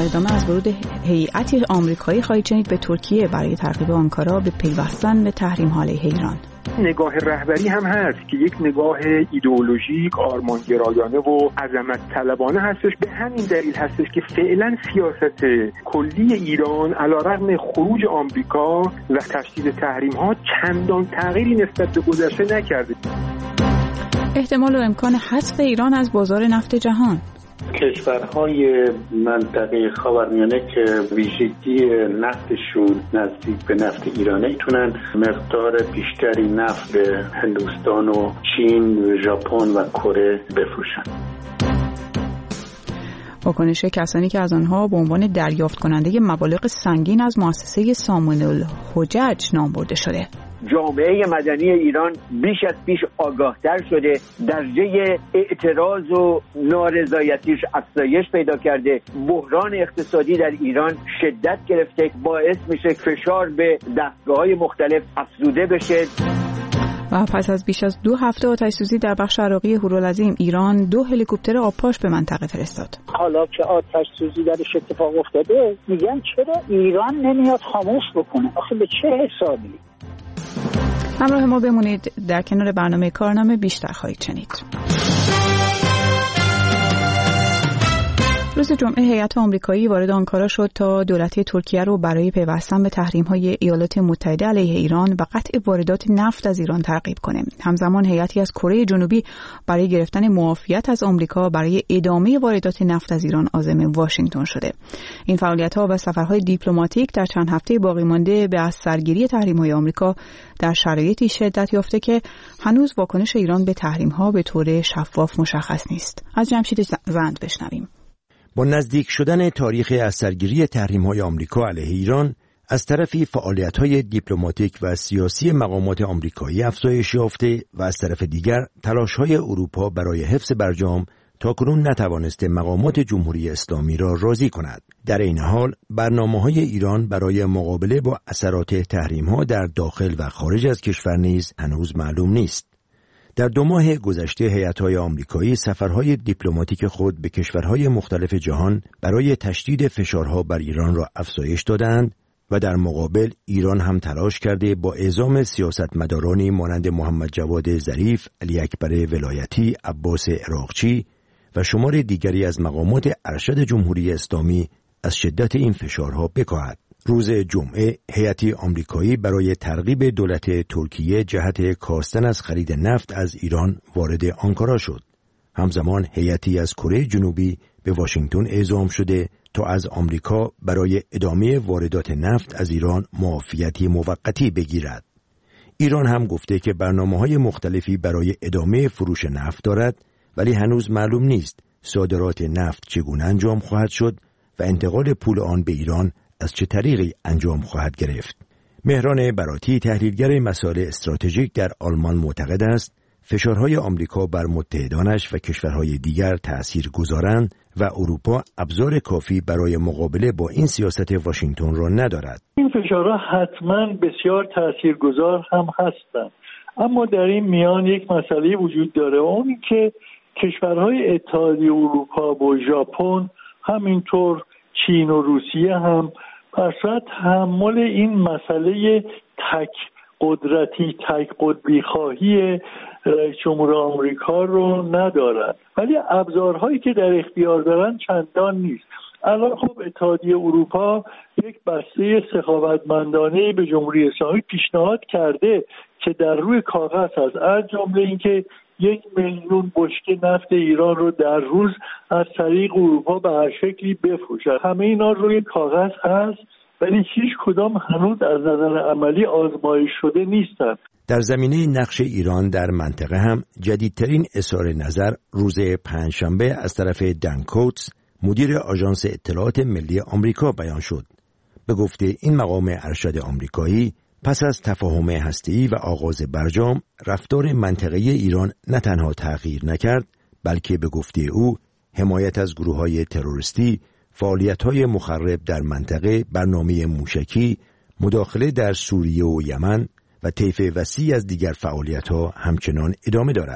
ادامه از ورود هیئتی آمریکایی خواهید شنید به ترکیه برای ترغیب آنکارا به پیوستن به تحریم‌ها علیه ایران. نگاه رهبری هم هست که یک نگاه ایدئولوژیک، آرمانگرایانه و عظمت طلبانه هستش. به همین دلیل هستش که فعلا سیاست کلی ایران علیرغم خروج آمریکا و تشدید تحریم‌ها چندان تغییری نسبت به گذشته نکرده. احتمال و امکان حذف ایران از بازار نفت جهان. کشورهای منطقه خاورمیانه که ویژگی نفتشون نزدیک به نفت ایرانه میتونن مقدار بیشتری نفت به هندوستان و چین، ژاپن و کره بفروشن. واکنش کسانی که از آنها به عنوان دریافت کننده مبالغ سنگین از مؤسسه سامون الحجج نام برده شده. جامعه مدنی ایران بیش از پیش آگاهتر شده، درجه اعتراض و نارضایتیش افزایش پیدا کرده، بحران اقتصادی در ایران شدت گرفته، باعث میشه فشار به دستگاه‌های مختلف افزوده بشه. و پس از بیش از 2 هفته آتش‌سوزی در بخش عراقی هورالعظیم، ایران 2 هلیکوپتر آبپاش به منطقه فرستاد. حالا که آتش‌سوزی درش اتفاق افتاده، میگن چرا ایران نمیاد خاموش بکنه؟ آخه به چه حسابی؟ همراه ما بمونید، در کنار برنامه کارنامه بیشتر خواهید شنید. روز جمعه هیئت آمریکایی وارد آنکارا شد تا دولت ترکیه رو برای پیوستن به تحریم‌های ایالات متحده علیه ایران و قطع واردات نفت از ایران ترغیب کنه. همزمان هیئتی از کره جنوبی برای گرفتن معافیت از آمریکا برای ادامه واردات نفت از ایران عازم واشنگتن شده. این فعالیت‌ها و سفرهای دیپلماتیک در چند هفته باقی مانده به از سرگیری تحریم‌های آمریکا در شرایطی شدت یافته که هنوز واکنش ایران به تحریم‌ها به طور شفاف مشخص نیست. از جمشید زند بشنویم. با نزدیک شدن تاریخ از سرگیری تحریم‌های آمریکا علیه ایران، از طرفی فعالیت‌های دیپلماتیک و سیاسی مقامات آمریکایی افزایش یافته و از طرف دیگر تلاش‌های اروپا برای حفظ برجام تاکنون نتوانسته مقامات جمهوری اسلامی را راضی کند. در این حال برنامه‌های ایران برای مقابله با اثرات تحریم‌ها در داخل و خارج از کشور نیز هنوز معلوم نیست. در 2 ماه گذشته هیئت‌های آمریکایی سفرهای دیپلماتیک خود به کشورهای مختلف جهان برای تشدید فشارها بر ایران را افزایش دادند و در مقابل ایران هم تلاش کرده با اعزام سیاستمدارانی مانند محمد جواد ظریف، علی اکبر ولایتی، عباس عراقچی و شمار دیگری از مقامات ارشد جمهوری اسلامی از شدت این فشارها بکاهد. روز جمعه هیئتی آمریکایی برای ترغیب دولت ترکیه جهت کاستن از خرید نفت از ایران وارد آنکارا شد. همزمان هیئتی از کره جنوبی به واشنگتن اعزام شده تا از آمریکا برای ادامه واردات نفت از ایران معافیتی موقتی بگیرد. ایران هم گفته که برنامه‌های مختلفی برای ادامه فروش نفت دارد، ولی هنوز معلوم نیست صادرات نفت چگونه انجام خواهد شد و انتقال پول آن به ایران از چه طریقی انجام خواهد گرفت. مهران براتی، تحلیلگر مسائل استراتژیک در آلمان، معتقد است فشارهای آمریکا بر متحدانش و کشورهای دیگر تأثیر گذارند و اروپا ابزار کافی برای مقابله با این سیاست واشنگتن را ندارد. این فشارها حتما بسیار تأثیرگذار هم هستند، اما در این میان یک مسئله وجود داره، اون که کشورهای اتحادیه اروپا و ژاپن، همینطور چین و روسیه هم برصورت تحمل این مسئله تک قدرتی، تک قطبی خواهی رئیس جمهور آمریکا رو ندارن، ولی ابزارهایی که در اختیار دارن چندان نیست. الان خب اتحادیه اروپا یک بسته سخاوتمندانه به جمهوری اسلامی پیشنهاد کرده که در روی کاغذ هست، از جمله اینکه 1 میلیون بشکه نفت ایران رو در روز از طریق اروپا به هر شکلی بفروشه. همه اینا روی کاغذ هست، ولی هیچ کدام هنوز از نظر عملی آزمایش شده نیستن. در زمینه نقش ایران در منطقه هم جدیدترین اظهار نظر روز پنجشنبه از طرف دن کوتس، مدیر آژانس اطلاعات ملی آمریکا بیان شد. به گفته این مقام ارشد آمریکایی، پس از تفاهم هسته‌ای و آغاز برجام، رفتار منطقه ایران نه تنها تغییر نکرد، بلکه به گفته او حمایت از گروه‌های تروریستی، فعالیت‌های مخرب در منطقه، برنامه موشکی، مداخله در سوریه و یمن و طیف وسیعی از دیگر فعالیت‌ها همچنان ادامه دارد.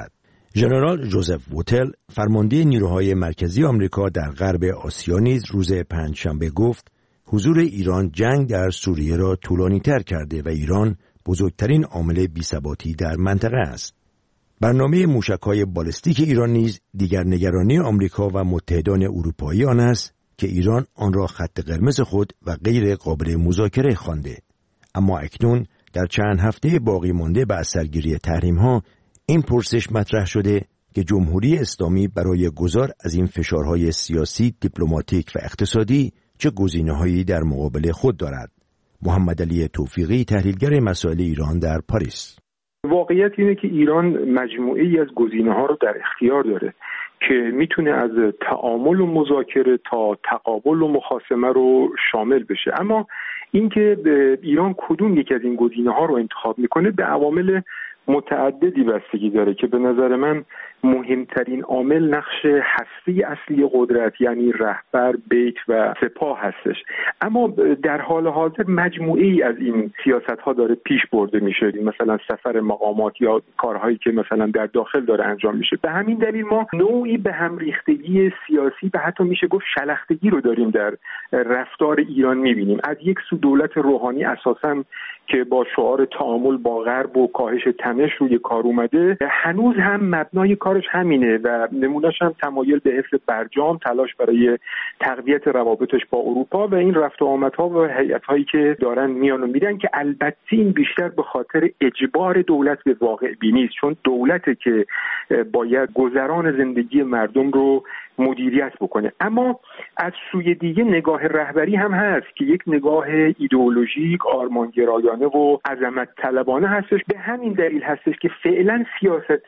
ژنرال جوزف ووتل فرمانده نیروهای مرکزی آمریکا در غرب آسیا نیز روز پنجشنبه گفت حضور ایران جنگ در سوریه را طولانی‌تر کرده و ایران بزرگترین عامل بی‌ثباتی در منطقه است. برنامه موشک‌های بالستیک ایران نیز دیگر نگرانی آمریکا و متحدان اروپایی آن است که ایران آن را خط قرمز خود و غیر قابل مذاکره خوانده. اما اکنون در چند هفته باقی مانده به اثرگیری تحریم‌ها این پرسش مطرح شده که جمهوری اسلامی برای گذار از این فشارهای سیاسی، دیپلماتیک و اقتصادی چه گزینه‌هایی در مقابل خود دارد. محمد علی توفیقی، تحلیلگر مسائل ایران در پاریس: واقعیت اینه که ایران مجموعه‌ای از گزینه‌ها رو در اختیار داره که میتونه از تعامل و مذاکره تا تقابل و مخاصمه رو شامل بشه. اما اینکه ایران کدوم یک از این گزینه‌ها رو انتخاب میکنه به عوامل متعددی بستگی داره که به نظر من مهمترین عامل نقش هسته اصلی قدرت یعنی رهبر، بیت و سپاه هستش. اما در حال حاضر مجموعه ای از این سیاست ها داره پیش برده میشه، مثلا سفر مقامات یا کارهایی که مثلا در داخل داره انجام میشه. به همین دلیل ما نوعی به هم ریختگی سیاسی و حتی میشه گفت شلختگی رو داریم در رفتار ایران میبینیم. از یک سو دولت روحانی اساساً که با شعار تعامل با غرب و کاهش تنش روی کار اومده، هنوز هم مبنای کارش همینه و نمونه‌اش هم تمایل به حفظ برجام، تلاش برای تقویت روابطش با اروپا و این رفت و آمدها و هیئت‌هایی که دارن میان و میرن که البته این بیشتر به خاطر اجبار دولت به واقع بینی است، چون دولته که باید گذران زندگی مردم رو مدیریت بکنه. اما از سوی دیگه نگاه رهبری هم هست که یک نگاه ایدئولوژیک، آرمانگرایانه و عظمت طلبانه هستش. به همین دلیل هستش که فعلا سیاست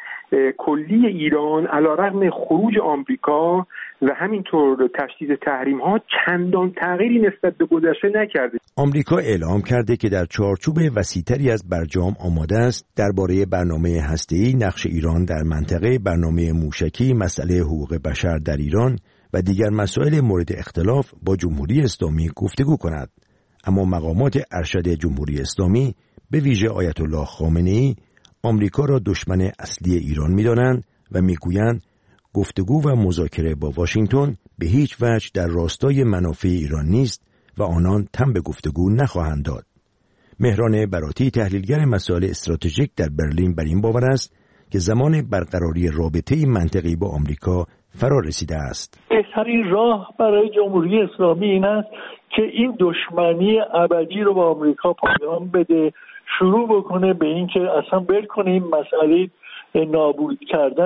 کلی ایران علیرغم خروج آمریکا و همینطور تشدید تحریم ها چندان تغییری نسبت به گذشته نکرده. آمریکا اعلام کرده که در چارچوب وسیع‌تری از برجام آماده است درباره برنامه هسته‌ای نقش ایران در منطقه، برنامه موشکی، مسئله حقوق بشر در ایران و دیگر مسائل مورد اختلاف با جمهوری اسلامی گفتگو کند. اما مقامات ارشد جمهوری اسلامی به ویژه آیت الله خامنه‌ای آمریکا را دشمن اصلی ایران می‌دانند و می‌گویند گفتگو و مذاکره با واشنگتن به هیچ وجه در راستای منافع ایران نیست و آنان تن به گفتگو نخواهند داد. مهران براتی، تحلیلگر مسائل استراتژیک در برلین، بر این باور است که زمان برقراری رابطه منطقی با آمریکا فرا رسیده است. بهترین راه برای جمهوری اسلامی این است که این دشمنی ابدی رو با آمریکا پایان بده، شروع بکنه به این که اصلا ول کنه این مسئله نابود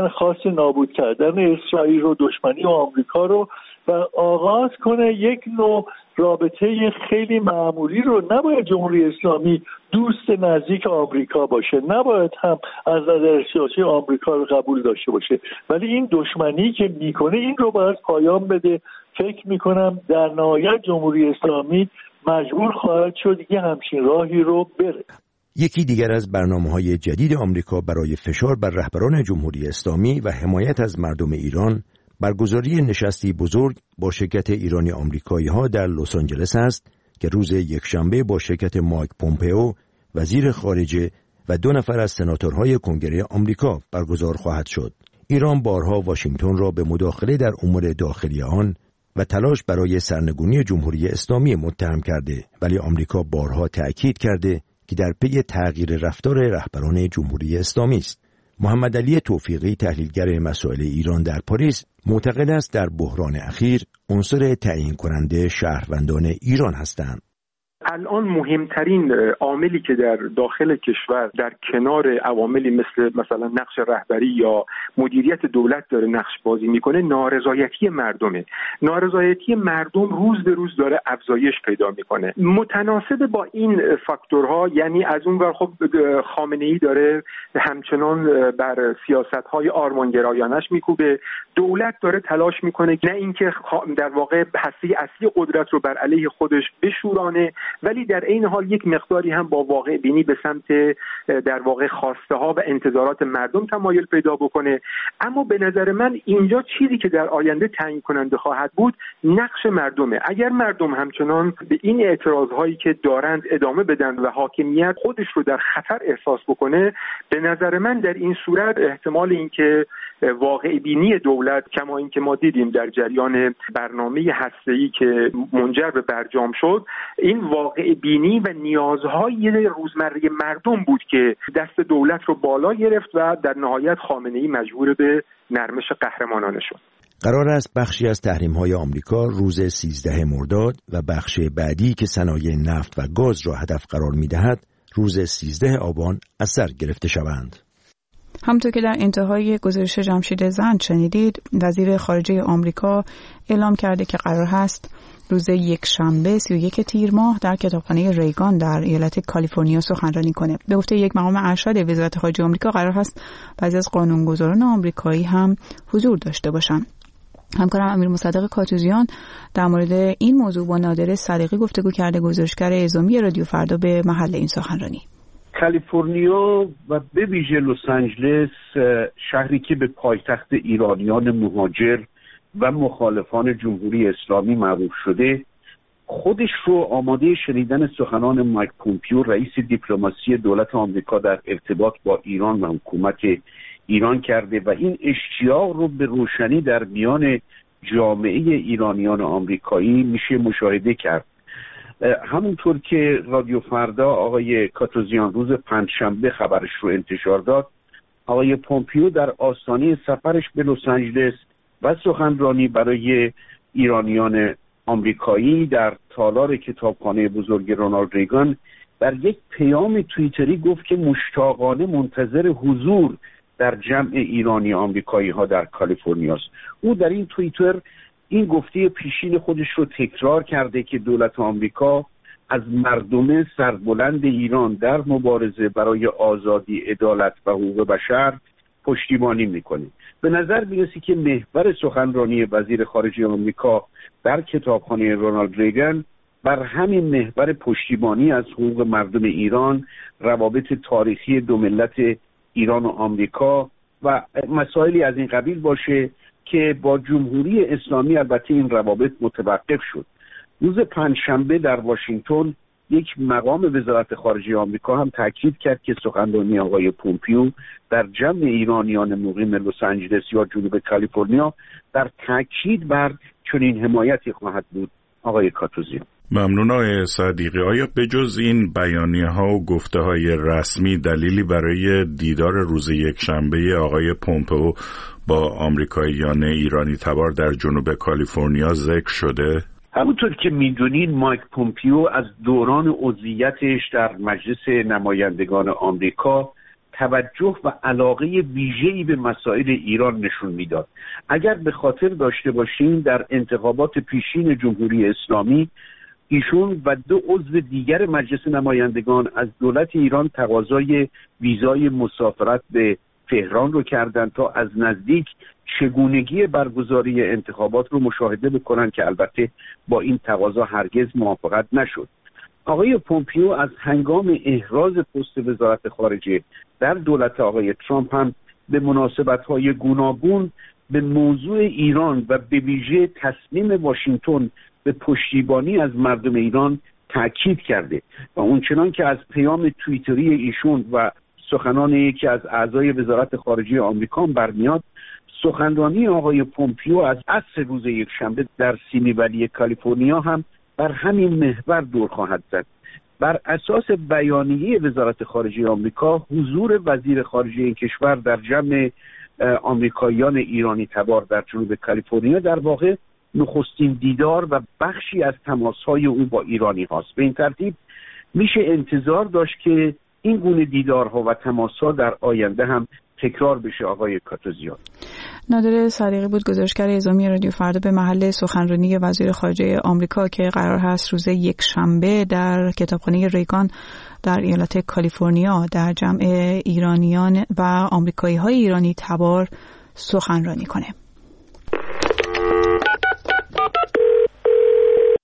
کردن اسرائیل رو، دشمنی با آمریکا رو، و آغاز کنه یک نوع رابطه خیلی معمولی رو. نباید جمهوری اسلامی دوست نزدیک آمریکا باشه، نباید هم از نظر سیاسی آمریکا رو قبول داشته باشه، ولی این دشمنی که میکنه این رو باید پایان بده. فکر میکنم در نهایت جمهوری اسلامی مجبور خواهد شد دیگه همچین راهی رو بره. یکی دیگر از برنامه‌های جدید آمریکا برای فشار بر رهبران جمهوری اسلامی و حمایت از مردم ایران برگزاری نشستی بزرگ با شرکت ایرانی آمریکایی‌ها در لس آنجلس است که روز یکشنبه با شرکت مایک پومپئو وزیر خارجه و 2 نفر از سناتورهای کنگره آمریکا برگزار خواهد شد. ایران بارها واشنگتن را به مداخله در امور داخلی آن و تلاش برای سرنگونی جمهوری اسلامی متهم کرده، ولی آمریکا بارها تأکید کرده که در پی تغییر رفتار رهبران جمهوری اسلامی است. محمد علی توفیقی، تحلیلگر مسائل ایران در پاریس، معتقد است در بحران اخیر عنصر تعیین کننده شهروندان ایران هستند. الان مهمترین عاملی که در داخل کشور در کنار عواملی مثلا نقش رهبری یا مدیریت دولت داره نقش بازی میکنه نارضایتی مردمه. نارضایتی مردم روز به روز داره افزایش پیدا میکنه. متناسب با این فاکتورها، یعنی از اون ور خب خامنه‌ای داره همچنان بر سیاست‌های آرمانگرایانش میکوبه، دولت داره تلاش میکنه نه اینکه در واقع هسته اصلی قدرت رو بر علیه خودش بشورانه، ولی در این حال یک مقداری هم با واقع بینی به سمت در واقع خواسته ها و انتظارات مردم تمایل پیدا بکنه. بکنه. اما به نظر من اینجا چیزی که در آینده تعیین کننده خواهد بود نقش مردمه. اگر مردم همچنان به این اعتراضهایی که دارند ادامه بدن و حاکمیت خودش رو در خطر احساس بکنه، به نظر من در این صورت احتمال اینکه واقع بینی دولت، کما اینکه ما دیدیم در جریان برنامه هسته‌ای که منجر به برجام شد، این واقع بینی و نیازهای روزمره مردم بود که دست دولت رو بالا گرفت و در نهایت خامنه‌ای مجبور به نرمش قهرمانانه شد. قرار است بخشی از تحریم‌های آمریکا روز 13 مرداد و بخش بعدی که صنایع نفت و گاز را هدف قرار می‌دهد روز 13 آبان از سر گرفته شوند. همونطور که در انتهای گزارش جمشید زند شنیدید، وزیر خارجه آمریکا اعلام کرده که قرار هست روز یکشنبه 31 تیر ماه در کتابخانه ریگان در ایالت کالیفرنیا سخنرانی کنه. به گفته یک مقام ارشد وزارت خارجه آمریکا قرار هست بعضی از قانونگذاران آمریکایی هم حضور داشته باشند. همکارم امیر مصدق کاتوزیان در مورد این موضوع با نادر صدیقی گفتگو کرده، گزارشگر اعزامی رادیو فردا به محل این سخنرانی. کالیفرنیا و به ویژه لس آنجلس، شهری که به پایتخت ایرانیان مهاجر و مخالفان جمهوری اسلامی معروف شده، خودش رو آماده شنیدن سخنان مایک پومپیو، رئیس دیپلماسی دولت آمریکا در ارتباط با ایران و حکومت ایران کرده و این اشتیاق رو به روشنی در میان جامعه ایرانیان آمریکایی میشه مشاهده کرد. همونطور که رادیو فردا آقای کاتوزیان روز پنجشنبه خبرش رو انتشار داد، آقای پومپیو در آستانه سفرش به لس آنجلس و سخنرانی برای ایرانیان آمریکایی در تالار کتابخانه بزرگ رونالد ریگان در یک پیام توییتری گفت که مشتاقانه منتظر حضور در جمع ایرانی آمریکایی ها در کالیفرنیا است. او در این توییتر این گفته پیشین خودش رو تکرار کرده که دولت آمریکا از مردم سربلند ایران در مبارزه برای آزادی، عدالت و حقوق بشر پشتیبانی میکنه. به نظر میرسه که محور سخنرانی وزیر خارجه آمریکا در کتابخانه رونالد ریگان بر همین محور پشتیبانی از حقوق مردم ایران، روابط تاریخی دو ملت ایران و آمریکا و مسائلی از این قبیل باشه که با جمهوری اسلامی البته این روابط متوقف شد. روز پنجشنبه در واشنگتن یک مقام وزارت خارجه آمریکا هم تاکید کرد که سخنرانی آقای پومپیو در جمع ایرانیان مقیم لس آنجلس یا جنوب کالیفرنیا در تاکید بر چنین حمایتی خواهد بود. آقای کاتوزیان. ممنون آقای صدیقی. آیا به جز این بیانیه‌ها و گفته‌های رسمی دلیلی برای دیدار روز یکشنبه آقای پومپئو با آمریکاییان ایرانی تبار در جنوب کالیفرنیا ذکر شده؟ همونطور که میدونین مایک پومپیو از دوران عضویتش در مجلس نمایندگان آمریکا توجه و علاقه ویژه‌ای به مسائل ایران نشون میداد. اگر به خاطر داشته باشین در انتخابات پیشین جمهوری اسلامی ایشون و دو عضو دیگر مجلس نمایندگان از دولت ایران تقاضای ویزای مسافرت به تهران رو کردن تا از نزدیک چگونگی برگزاری انتخابات رو مشاهده بکنن که البته با این تقاضا هرگز موافقت نشد. آقای پومپیو از هنگام احراز پست وزارت خارجه در دولت آقای ترامپ هم به مناسبت‌های گوناگون به موضوع ایران و به ویژه تصمیم واشنگتن به پشتیبانی از مردم ایران تاکید کرده و اونچنان که از پیام توییتری ایشون و سخنان یکی از اعضای وزارت خارجه آمریکا برمیاد، سخنرانی آقای پومپیو از عصر روز یکشنبه در سیمی ولی کالیفرنیا هم بر همین محور دور خواهد زد. بر اساس بیانیه وزارت خارجه آمریکا، حضور وزیر خارجه این کشور در جمع آمریکاییان ایرانی تبار در جنوب کالیفرنیا در واقع نخستین دیدار و بخشی از تماس‌های او با ایرانی هاست. به این ترتیب میشه انتظار داشت که این گونه دیدارها و تماس‌ها در آینده هم تکرار بشه. آقای کاتوزیان. نادر صدیقی بود، گزارشگر اعزامی رادیو فردا به محل سخنرانی وزیر خارجه آمریکا که قرار هست روز یکشنبه در کتابخانه ریگان در ایالت کالیفرنیا در جمع ایرانیان و آمریکایی‌های ایرانی تبار سخنرانی کنه.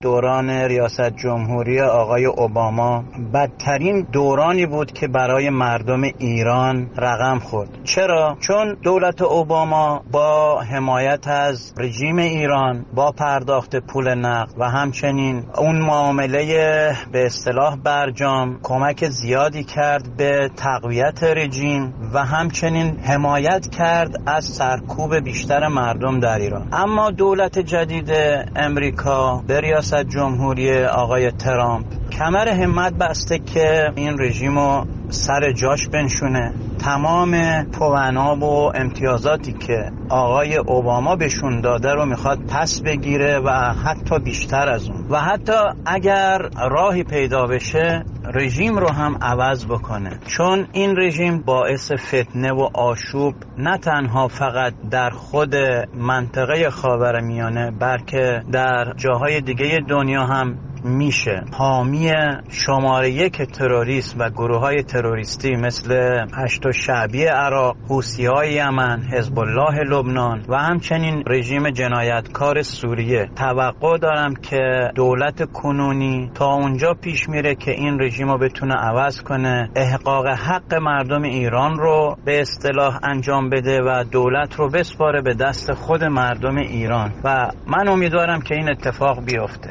دوران ریاست جمهوری آقای اوباما بدترین دورانی بود که برای مردم ایران رقم خورد. چرا؟ چون دولت اوباما با حمایت از رژیم ایران، با پرداخت پول نقد و همچنین اون معامله به اصطلاح برجام کمک زیادی کرد به تقویت رژیم و همچنین حمایت کرد از سرکوب بیشتر مردم در ایران. اما دولت جدید امریکا به ریاست جمهوری آقای ترامپ کمر همت بسته که این رژیمو سر جاش بنشونه. تمام پواناب و امتیازاتی که آقای اوباما بهشون داده رو میخواد پس بگیره و حتی بیشتر از اون، و حتی اگر راهی پیدا بشه رژیم رو هم عوض بکنه، چون این رژیم باعث فتنه و آشوب نه تنها فقط در خود منطقه خاورمیانه بلکه در جاهای دیگه دنیا هم میشه. حامی شماره 1 تروریسم و گروه‌های تروریستی مثل هشت شعبی عراق، حوثی‌های یمن، حزب الله لبنان و همچنین رژیم جنایتکار سوریه. توقع دارم که دولت کنونی تا اونجا پیش میره که این رژیم رو بتونه عوض کنه، احقاق حق مردم ایران رو به اصطلاح انجام بده و دولت رو بسپاره به دست خود مردم ایران و من امیدوارم که این اتفاق بیفته.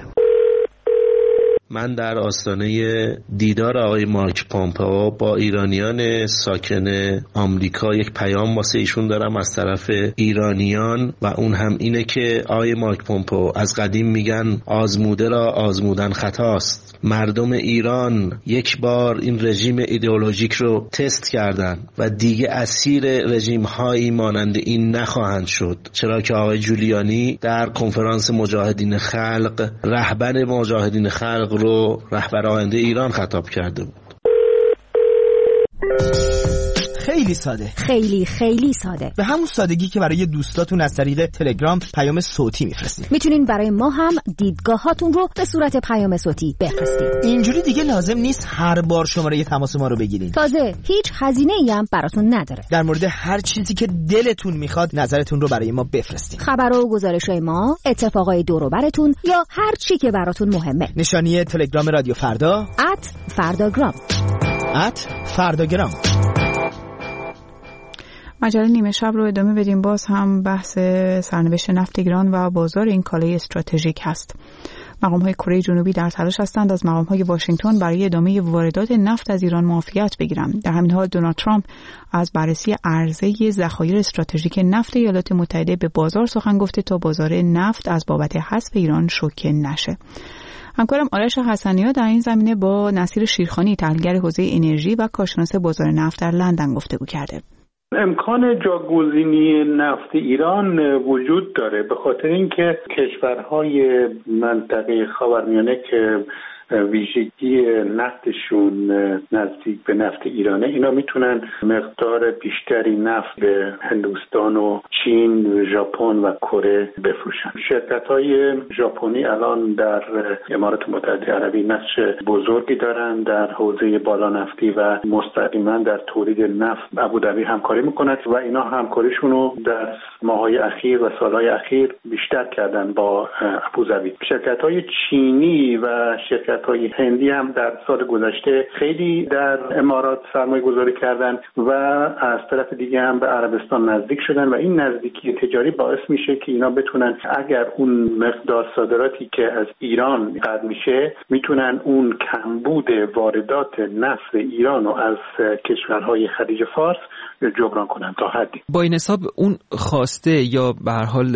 من در آستانه دیدار آقای مایک پومپئو با ایرانیان ساکن آمریکا یک پیام واسه ایشون دارم از طرف ایرانیان و اون هم اینه که آقای مایک پومپئو از قدیم میگن آزموده را آزمودن خطاست. مردم ایران یک بار این رژیم ایدئولوژیک رو تست کردن و دیگه اسیر رژیم هایی مانند این نخواهند شد، چرا که آقای جولیانی در کنفرانس مجاهدین خلق رهبر مجاهدین خلق رو رهبر آینده ایران خطاب کرده بود. خیلی ساده، خیلی ساده، به همون سادگی که برای دوستاتون از طریق تلگرام پیام صوتی میفرستید. میتونین برای ما هم دیدگاهاتون رو به صورت پیام صوتی بفرستید. اینجوری دیگه لازم نیست هر بار شماره تماس ما رو بگیرین. تازه هیچ هزینه‌ای هم براتون نداره. در مورد هر چیزی که دلتون میخواد نظرتون رو برای ما بفرستید. خبر و گزارش‌های ما، اتفاقای دور و براتون یا هر چی که براتون مهمه. نشانی تلگرام رادیو فردا @فرداگرام. مجله نیمه شب رو ادامه بدیم. باز هم بحث سرنوشت نفت ایران و بازار این کالای استراتژیک هست. مقام‌های کره جنوبی در تلاش هستند از مقام‌های واشنگتن برای ادامه واردات نفت از ایران معافیت بگیرند. در همین حال دونالد ترامپ از بررسی عرضه ذخایر استراتژیک نفت ایالات متحده به بازار سخن گفته تا بازار نفت از بابت حذف ایران شوکه نشه. همکارم آرش حسنی‌ها در این زمینه با نصیر شیرخانی، تحلیلگر حوزه انرژی و کارشناس بازار نفت در لندن گفتگو کرده. امکان جاگزینی نفت ایران وجود داره، به خاطر اینکه کشورهای منطقه خاورمیانه که ویژگی نفتشون نزدیک به نفت ایرانه، اینا میتونن مقدار بیشتری نفت به هندوستان و چین، ژاپن و کره بفروشن. شرکت‌های ژاپنی الان در امارات متحده عربی نقش بزرگی دارن در حوزه بالا نفتی و مستقیما در تولید نفت ابوظبی همکاری میکنند و اینا همکاریشون رو در ماه‌های اخیر و سال‌های اخیر بیشتر کردن با ابوظبی. شرکت‌های چینی و شرکت‌های هندی هم در سال گذشته خیلی در امارات سرمایه گذاری کردن و از طرف دیگه هم به عربستان نزدیک شدن و این نزدیکی تجاری باعث میشه که اینا بتونن اگر اون مقدار صادراتی که از ایران قطع میشه میتونن اون کمبود واردات نفت ایران رو از کشورهای خلیج فارس جبران کنن تا حدی. با این حساب اون خواسته یا به هر حال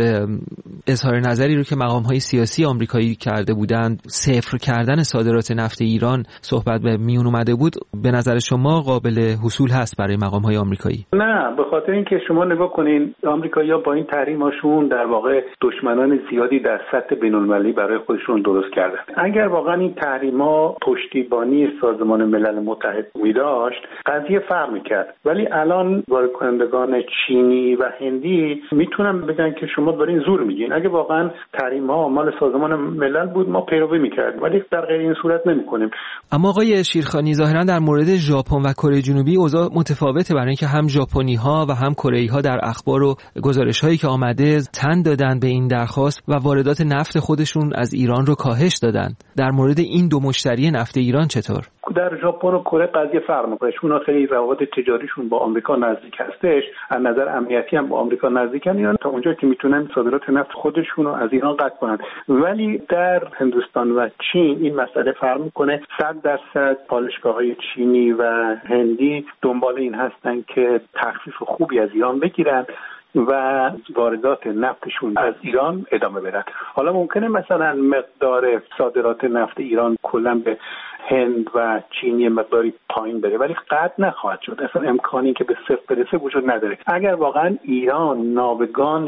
اظهار نظری رو که مقام‌های سیاسی آمریکایی کرده بودند، صفر کردن صادرات نفت ایران صحبت به میون اومده بود، به نظر شما قابل حصول هست برای مقام‌های آمریکایی؟ نه، به خاطر اینکه شما نگاه کنین آمریکایی‌ها با این تحریم‌هاشون در واقع دشمنان زیادی در سطح بین‌المللی برای خودشون درست کردن. اگر واقعا این تحریم‌ها پشتیبانی سازمان ملل متحد می‌داشت، قضیه فرق می‌کرد. ولی الان وارد کنندگان چینی و هندی میتونن بگن که شما دارین زور میگین. اگه واقعا تحریم‌ها مال سازمان ملل بود ما پیروی می‌کردیم، ولی در غیر این صورت نمی‌کنیم. اما آقای شیرخانی ظاهرا در مورد ژاپن و کره جنوبی اوضاع متفاوته، برای اینکه هم ژاپنی‌ها و هم کره‌ای‌ها در اخبار و گزارش‌هایی که آمده تن دادن به این درخواست و واردات نفت خودشون از ایران رو کاهش دادن. در مورد این دو مشتری نفت ایران چطور؟ در ژاپن و کره قضیه فرق می‌کنه. چون خیلی روابط تجاریشون با آمریکا نزدیک هستش، از نظر امنیتی هم با آمریکا نزدیکن، اینا تا اونجا که میتونن صادرات نفت خودشون رو از ایران قطع کنن. ولی در هندوستان و چین این مسئله فرق می‌کنه. 100% پالایشگاه‌های چینی و هندی دنبال این هستن که تخفیف خوبی از ایران بگیرن و واردات نفتشون از ایران ادامه بدن. حالا ممکنه مثلا مقدار صادرات نفت ایران کلا به هند و چین یه مقداری پایین بره، ولی قطع نخواهد شد. اصلا امکانی که به صفر برسه وجود نداره. اگر واقعا ایران ناوگان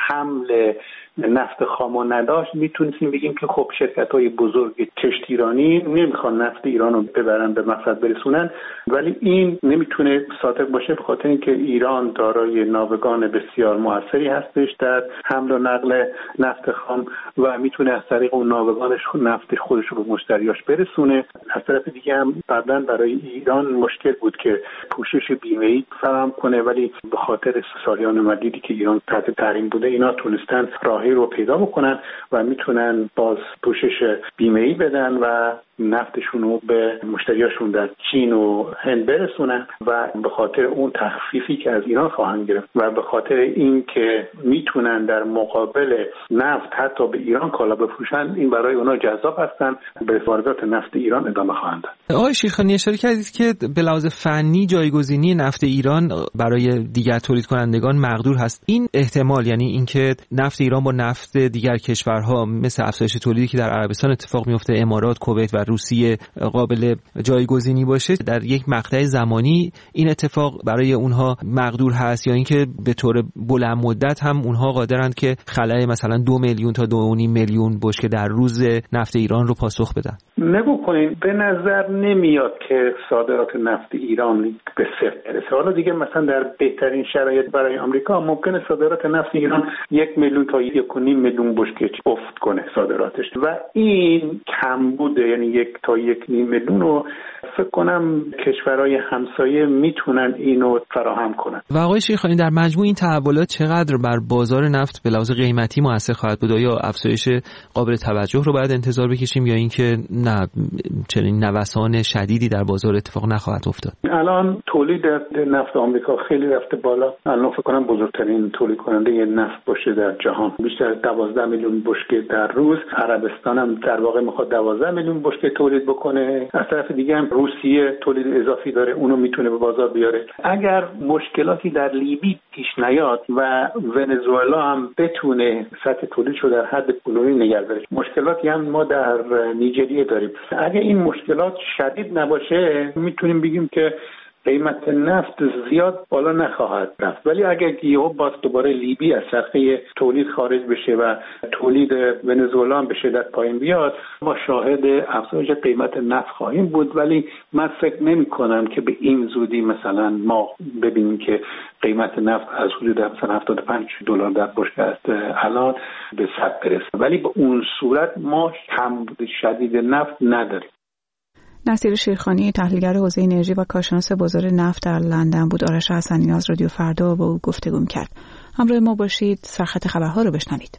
حمل نفت خام نداشت، میتونستیم بگیم که خب شرکت‌های بزرگ کشتی ایرانی نمیخوان نفت ایران رو ببرن به مقصد برسونن، ولی این نمیتونه صادق باشه به خاطر اینکه ایران دارای ناوگان بسیار موثری هستش در حمل و نقل نفت خام و میتونه از طریق اون ناوگانش نفت خودش رو به مشتریاش برسونه. از طرف دیگه هم بعداً برای ایران مشکل بود که پوشش بیمه‌ای فراهم کنه، ولی به خاطر سالیان مدیدی که ایران تحت تحریم بوده اینا تونستن راهی رو پیدا بکنن و میتونن باز پوشش بیمه‌ای بدن و نفتشون رو به مشتریاشون در چین و هند برسونن و به خاطر اون تخفیفی که از ایران خواهند گرفت و به خاطر این که میتونن در مقابل نفت حتی به ایران کالا بفروشن، این برای اونا جذاب هستن، به واردات نفت ایران ادامه خواهند داد. آقای شیرخانی اشاره کردید که به لحاظ فنی جایگزینی نفت ایران برای دیگر تولید کنندگان مقدور هست. این احتمال، یعنی اینکه نفت ایران با نفت دیگر کشورها مثل افزایش تولیدی که در عربستان اتفاق میفته، امارات، کویت و روسیه قابل جایگزینی باشه، در یک مقطع زمانی این اتفاق برای اونها مقدور هست، یا اینکه به طور بلند مدت هم اونها قادرند که خلأ مثلا 2 میلیون تا 2.5 میلیون بشکه در روز نفت ایران رو پاسخ بدن؟ نگو کنین، به نظر نمیاد که صادرات نفت ایران به صفر برسه. حالا دیگه مثلا در بهترین شرایط برای آمریکا ممکنه صادرات نفت ایران 1 میلیون تا 1.5 میلیون بشکه افت کنه صادراتش و این کم بوده، یعنی 1 تا 1.5 میلیون رو فکر کنم کشورهای همسایه میتونن اینو فراهم کنن. و آقای شیرخانی در مجموع این تحولات چقدر بر بازار نفت به لحاظ قیمتی مؤثر خواهد بود؟ یا افزایش قابل توجه رو باید انتظار بکشیم یا اینکه نه چنین نوسان شدیدی در بازار اتفاق نخواهد افتاد؟ الان تولید نفت آمریکا خیلی رفته بالا. الان فکر کنم بزرگترین تولید کننده نفت باشه در جهان، بیشتر از 12 میلیون بشکه در روز. عربستان هم در واقع میخواد 12 میلیون بشکه تولید بکنه. از طرف دیگه هم روسیه تولید اضافی داره، اونو میتونه به بازار بیاره. اگر مشکلاتی در لیبی پیش نیاد و ونزوئلا هم بتونه سطح تولیدشو در حد کنونی نگه داره. مشکلاتی هم ما در نیجریه داریم. اگر این مشکلات شدید نباشه میتونیم بگیم که قیمت نفت زیاد بالا نخواهد رفت، ولی اگر یهو باز دوباره لیبی از صفحه تولید خارج بشه و تولید ونزوئلا هم به شدت پایین بیاد، ما شاهد افزایش قیمت نفت خواهیم بود. ولی من فکر نمی کنم که به این زودی مثلا ما ببینیم که قیمت نفت از حدود مثلا $75 در بشکه است الان به 100 برسه، ولی به اون صورت ما کمبود شدید نفت نداریم. نصیر شیرخانی، تحلیلگر حوزه انرژی و کارشناس بازار نفت در لندن بود. آرش حسنی از رادیو فردا با او گفتگو کرد. همراه ما باشید، سرخط خبرها رو بشنوید.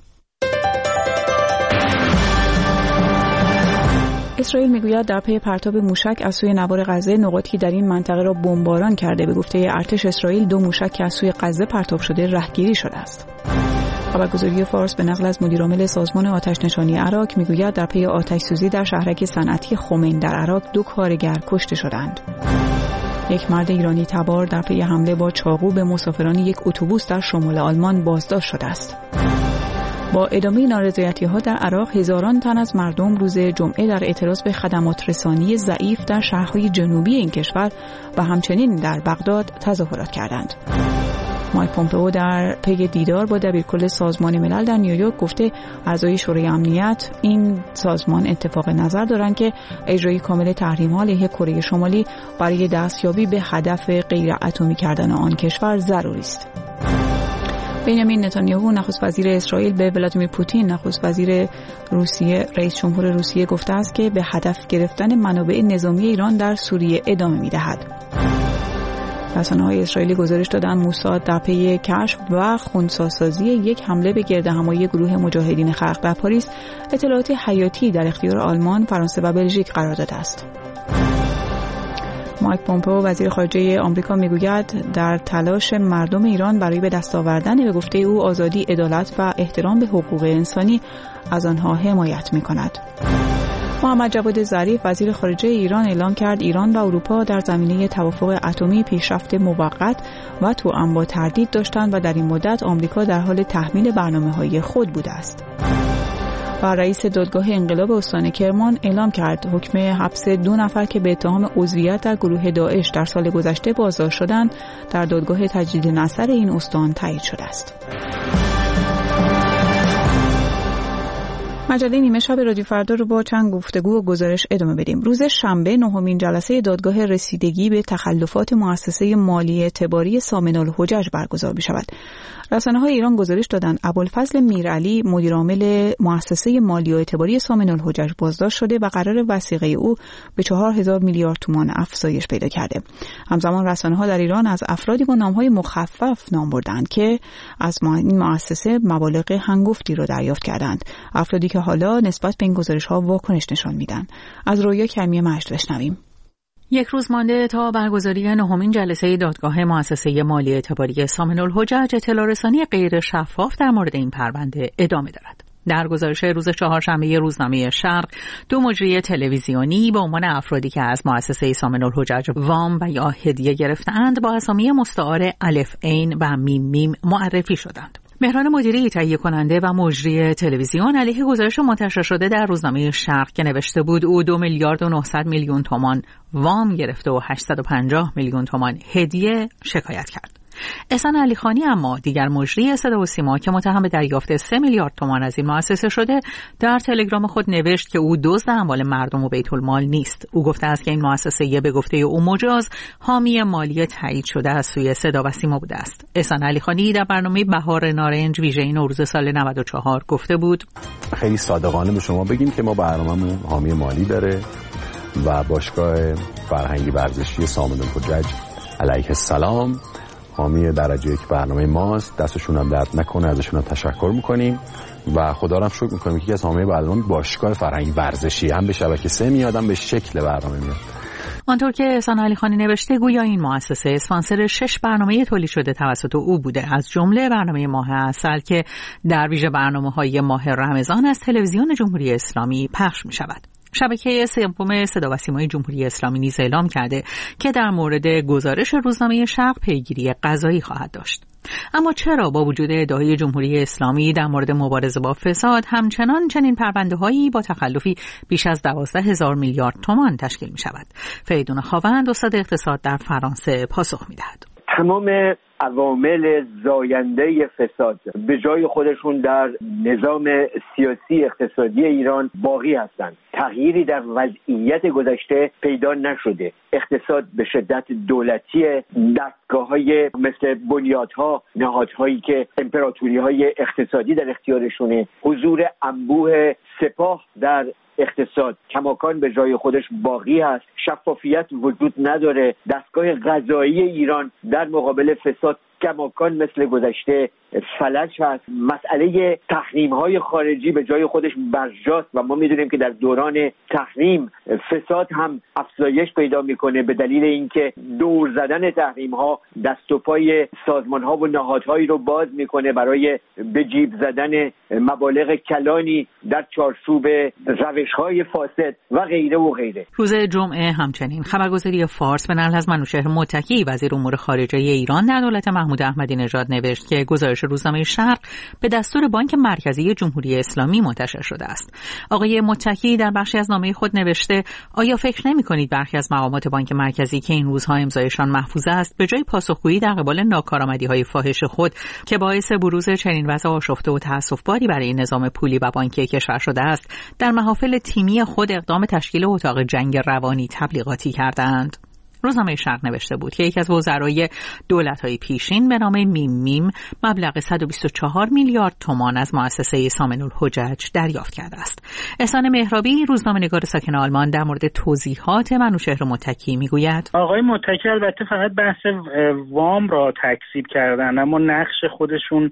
اسرائیل میگوید در پی پرتاب موشک از سوی نوار غزه نقاطی در این منطقه را بمباران کرده. به گفته ارتش اسرائیل 2 موشک که از سوی غزه پرتاب شده رهگیری شده است. خبرگزاری فارس به نقل از مدیرعامل سازمان آتش‌نشانی عراق میگوید در پی آتش‌سوزی در شهرک صنعتی خمین در عراق 2 کارگر کشته شدند. یک مرد ایرانی تبار در پی حمله با چاقو به مسافران یک اتوبوس در شمال آلمان بازداشت شده است. با ادامه نارضایتی‌ها در عراق، هزاران تن از مردم روز جمعه در اعتراض به خدمات رسانی ضعیف در شهرهای جنوبی این کشور و همچنین در بغداد تظاهرات کردند. مایک پومپئو در پی دیدار با دبیرکل سازمان ملل در نیویورک گفته اعضای شورای امنیت این سازمان اتفاق نظر دارند که اجرای کامل تحریم‌ها علیه کره شمالی برای دستیابی به هدف غیر اتمی کردن آن کشور ضروری است. بنیامین نتانیاهو نخست وزیر اسرائیل به ولادیمیر پوتین نخست وزیر روسیه رئیس جمهور روسیه گفته است که به هدف گرفتن منابع نظامی ایران در سوریه ادامه می‌دهد. رسانه‌های اسرائیلی گزارش دادند موساد در پی کشف و خنثی‌سازی یک حمله به گردهمایی گروه مجاهدین خلق در پاریس اطلاعات حیاتی در اختیار آلمان، فرانسه و بلژیک قرار داده است. مایک پومپئو وزیر خارجه آمریکا میگوید در تلاش مردم ایران برای به دست آوردن به گفته او آزادی، عدالت و احترام به حقوق انسانی از آنها حمایت می‌کند. محمد جواد ظریف وزیر خارجه ایران اعلام کرد ایران و اروپا در زمینه توافق اتمی پیشرفت موقت و توأم با تردید داشتند و در این مدت آمریکا در حال تحمیل برنامه‌های خود بوده است. و رئیس دادگاه انقلاب استان کرمان اعلام کرد حکم حبس 2 نفر که به اتهام عضویت در گروه داعش در سال گذشته بازداشت شدند در دادگاه تجدید نظر این استان تایید شده است. مجله نیمه شب رادیو فردا رو با چند گفتگو و گزارش ادامه بدیم. روز شنبه 9مین جلسه دادگاه رسیدگی به تخلفات مؤسسه مالی اعتباری سامن الحجج برگزار می‌شود. رسانه‌های ایران گزارش دادند ابوالفضل میرعلی مدیرعامل مؤسسه مالی و اعتباری سامن الحجج بازداشت شده و قرار وثیقه او به 4000 میلیارد تومان افزایش پیدا کرده. همزمان رسانه‌ها در ایران از افرادی با نام‌های مخفف نام بردند که از این مؤسسه مبالغ هنگفتی را دریافت کردند. افرادی که حالا نسبت به این گزارش‌ها واکنش نشان میدن. از رویا کریمی مجد بشنویم. یک روز مانده تا برگزاری 9مین جلسه دادگاه مؤسسه مالی اعتباری سامن الحجج، اطلاع رسانی غیر شفاف در مورد این پرونده ادامه دارد. در گزارش روز چهارشنبه روزنامه شرق، 2 مجری تلویزیونی به عنوان افرادی که از مؤسسه سامن الحجج وام و یا هدیه گرفتند با اسامی مستعار الف عین و میم میم معرفی شدند. مهران مدیری تهیه کننده و مجری تلویزیون علیه گزارش منتشر شده در روزنامه شرق که نوشته بود او 2 میلیارد و 900 میلیون تومان وام گرفته و 850 میلیون تومان هدیه شکایت کرد. احسان علیخانی اما دیگر مجری صدا و سیما که متهم به دریافت 3 میلیارد تومان از این مؤسسه شده، در تلگرام خود نوشت که او دزد اموال مردم و بیت المال نیست. او گفته است که این مؤسسه به گفته او مجاز حامی مالی تایید شده از سوی صدا و سیما بوده است. احسان علیخانی در برنامه بهار نارنج ویژه نوروز سال 94 گفته بود: خیلی صادقانه به شما بگیم که ما برنامه‌مون حامی مالی داره و باشگاه فرهنگی ورزشی سامن الحجج علیه السلام حامی درجه 1 برنامه ماست. دستشون هم درد نکنه، ازشون هم تشکر میکنیم و خدا رو هم شکر میکنیم که از حامی برنامه باشگاه فرهنگی ورزشی هم به شبکه 3 میاد، هم به شکل برنامه میاد. آنطور که احسان علیخانی نوشته گویا این مؤسسه اسپانسر 6 برنامه تولید شده توسط او بوده، از جمله برنامه ماه عسل که در ویژه برنامه‌های ماه رمضان از تلویزیون جمهوری اسلامی پخش می‌شود. شبکه 3 صدا و سیمای جمهوری اسلامی نیز اعلام کرده که در مورد گزارش روزنامه شرق پیگیری قضایی خواهد داشت. اما چرا با وجود ادعای جمهوری اسلامی در مورد مبارزه با فساد همچنان چنین پرونده‌هایی با تخلفی بیش از 12,000 میلیارد تومان تشکیل می‌شود؟ فریدون خاوند استاد اقتصاد در فرانسه پاسخ می‌دهد. تمام عوامل زاینده فساد به جای خودشون در نظام سیاسی اقتصادی ایران باقی هستند. تغییری در وضعیت گذشته پیدا نشده. اقتصاد به شدت دولتی، دستگاه‌های مثل بنیادها، نهادهایی که امپراتوری‌های اقتصادی در اختیارشونه، حضور انبوه سپاه در اقتصاد کماکان به جای خودش باقی هست. شفافیت وجود نداره. دستگاه قضایی ایران در مقابل فساد کماکان مثل گذشته فلج هست. مسئله تحریم‌های خارجی به جای خودش برجاست و ما می‌دونیم که در دوران تحریم فساد هم افزایش پیدا می‌کنه به دلیل اینکه دور زدن تحریم‌ها دست و پای سازمان‌ها و نهادهایی رو باز می‌کنه برای به جیب زدن مبالغ کلانی در چارچوب روش‌های فاسد و غیره و غیره. روز جمعه همچنین خبرگزاری فارس به نقل از منوچهر متکی وزیر امور خارجه ایران در دولت محمود احمدی نژاد نوشت که گزارش روزنامه شرق به دستور بانک مرکزی جمهوری اسلامی منتشر شده است. آقای متکی در بخشی از نامه خود نوشته: آیا فکر نمی‌کنید برخی از مقامات بانک مرکزی که این روزها امضایشان محفوظ است به جای پاسخگویی در قبال ناکارآمدی‌های فاحش خود که باعث بروز چنین وضع آشفته و تأسف‌باری برای نظام پولی و بانکی کشور شده است در محافل تیمی خود اقدام تشکیل اتاق جنگ روانی تبلیغاتی کردند؟ روزنامه شرق نوشته بود که یکی از وزرای دولت‌های پیشین به نام میم مبلغ 124 میلیارد تومان از مؤسسه سامن الحجج دریافت کرده است. احسان مهرابی روزنامه‌نگار ساکن آلمان در مورد توضیحات منوچهر متکی میگوید آقای متکی البته فقط بحث وام را تکذیب کردن، اما نقش خودشون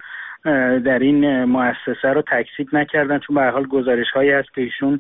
در این مؤسسه رو تکذیب نکردن، چون به هر حال گزارش‌هایی هست که ایشون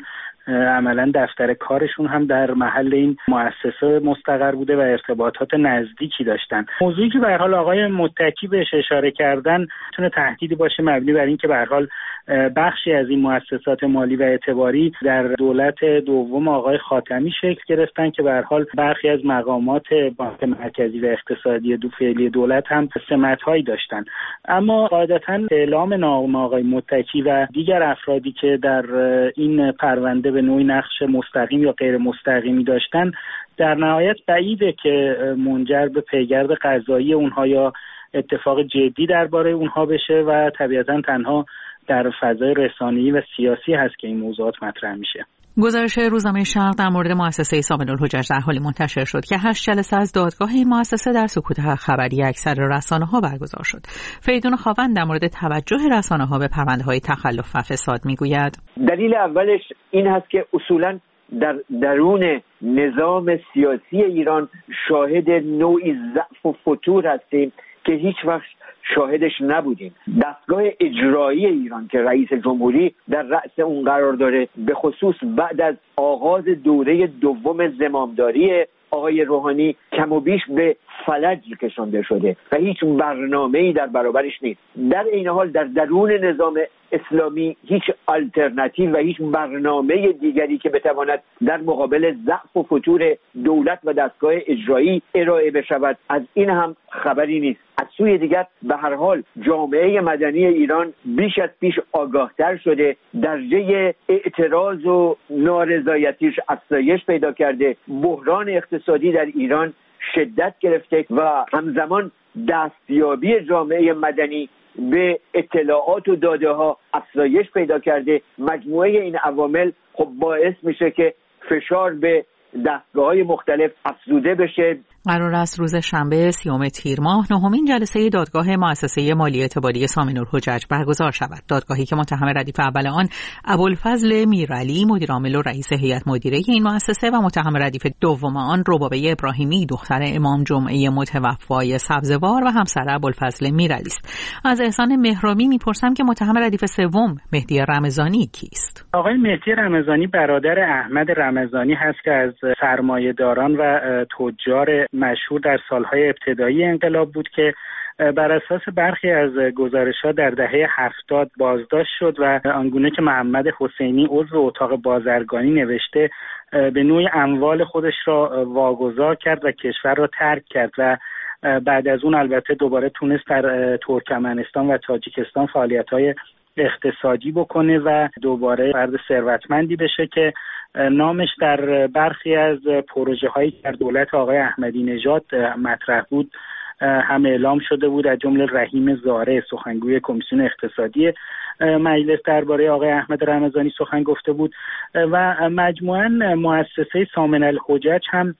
عملا دفتر کارشون هم در محل این مؤسسه مستقر بوده و ارتباطات نزدیکی داشتن. موضوعی که به هر حال آقای متکی بهش اشاره کردن میتونه تهدیدی باشه مبنی بر این که به هر حال بخشی از این مؤسسات مالی و اعتباری در دولت دوم آقای خاتمی شکل گرفتن که به هر حال برخی از مقامات بانک مرکزی و اقتصادی فعلی دولت هم سمت‌هایی داشتن. اما قاعدتاً اعلام نام آقای متکی و دیگر افرادی که در این پرونده به نوعی نقش مستقیم یا غیر مستقیمی داشتن در نهایت بعیده که منجر به پیگرد قضایی اونها یا اتفاق جدی درباره اونها بشه و طبیعتاً تنها در فضای رسانه‌ای و سیاسی هست که این موضوعات مطرح میشه. گزارش روزنامه شرق در مورد مؤسسه سامن الحجج در حالی منتشر شد که 8 جلسه از دادگاه این مؤسسه در سکوت خبری اکثر رسانه‌ها برگزار شد. فریدون خاوند در مورد توجه رسانه‌ها به پرونده‌های تخلف و فساد میگوید دلیل اولش این هست که اصولاً در درون نظام سیاسی ایران شاهد نوعی ضعف و فتور هستیم که هیچ وقت شاهدش نبودیم. دستگاه اجرایی ایران که رئیس جمهوری در رأس اون قرار داره، به خصوص بعد از آغاز دوره دوم زمامداری آقای روحانی کم و بیش به فلج کشانده شده و هیچ برنامه‌ای در برابرش نیست. در این حال در درون نظام اسلامی هیچ آلترناتیو و هیچ برنامه دیگری که بتواند در مقابل ضعف و فتور دولت و دستگاه اجرایی ارائه بشود از این هم خبری نیست. از سوی دیگر به هر حال جامعه مدنی ایران بیش از پیش آگاهتر شده، درجه اعتراض و نارضایتیش افزایش پیدا کرده، بحران اقتصادی در ایران شدت گرفته و همزمان دستیابی جامعه مدنی به اطلاعات و داده ها افزایش پیدا کرده. مجموعه این عوامل خب باعث میشه که فشار به دستگاه‌های مختلف افزوده بشه. قرار است روز شنبه 30 تیر ماه 9مین جلسه دادگاه مؤسسه مالی اعتباری سامن الحجج برگزار شود. دادگاهی که متهم ردیف اول آن ابوالفضل میرعلی مدیر عامل و رئیس هیئت مدیره این مؤسسه و متهم ردیف دوم آن ربابه ابراهیمی دختر امام جمعه متوفای سبزوار و همسر ابوالفضل میرعلی است. از احسان مهرابی میپرسم که متهم ردیف سوم مهدی رمضانی کیست؟ آقای مهدی رمضانی برادر احمد رمضانی هست که از سرمایه‌داران و تجار مشهور در سالهای ابتدایی انقلاب بود که بر اساس برخی از گزارش‌ها در دهه 70 بازداشت شد و آنگونه که محمد حسینی عضو اتاق بازرگانی نوشته به نوعی اموال خودش را واگذار کرد و کشور را ترک کرد و بعد از اون البته دوباره تونست در ترکمنستان و تاجیکستان فعالیت‌های اقتصادی بکنه و دوباره فرد ثروتمندی بشه که نامش در برخی از پروژه هایی که در دولت آقای احمدی نژاد مطرح بود هم اعلام شده بود، از جمله رحیم زاره سخنگوی کمیسیون اقتصادی مجلس درباره آقای احمد رمضانی سخن گفته بود و مجموعاً مؤسسه سامن الحجج هم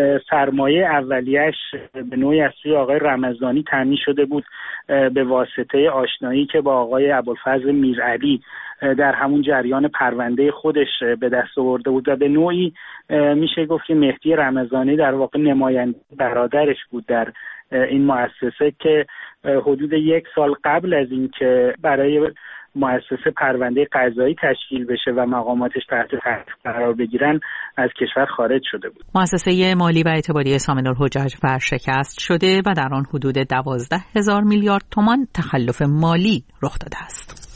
سرمایه اولیش به نوعی از سوی آقای رمضانی تامین شده بود به واسطه آشنایی که با آقای ابوالفضل میرعلی در همون جریان پرونده خودش به دست آورده بود و به نوعی میشه گفت که مهدی رمضانی در واقع نماینده برادرش بود در این مؤسسه که حدود 1 سال قبل از این که برای مؤسسه پرونده قضایی تشکیل بشه و مقاماتش تحت تحقیق قرار بگیرن از کشور خارج شده بود. مؤسسه مالی و اعتباری سامن الحجج ورشکست شده و در آن حدود 12,000 میلیارد تومان تخلف مالی رخ داده است.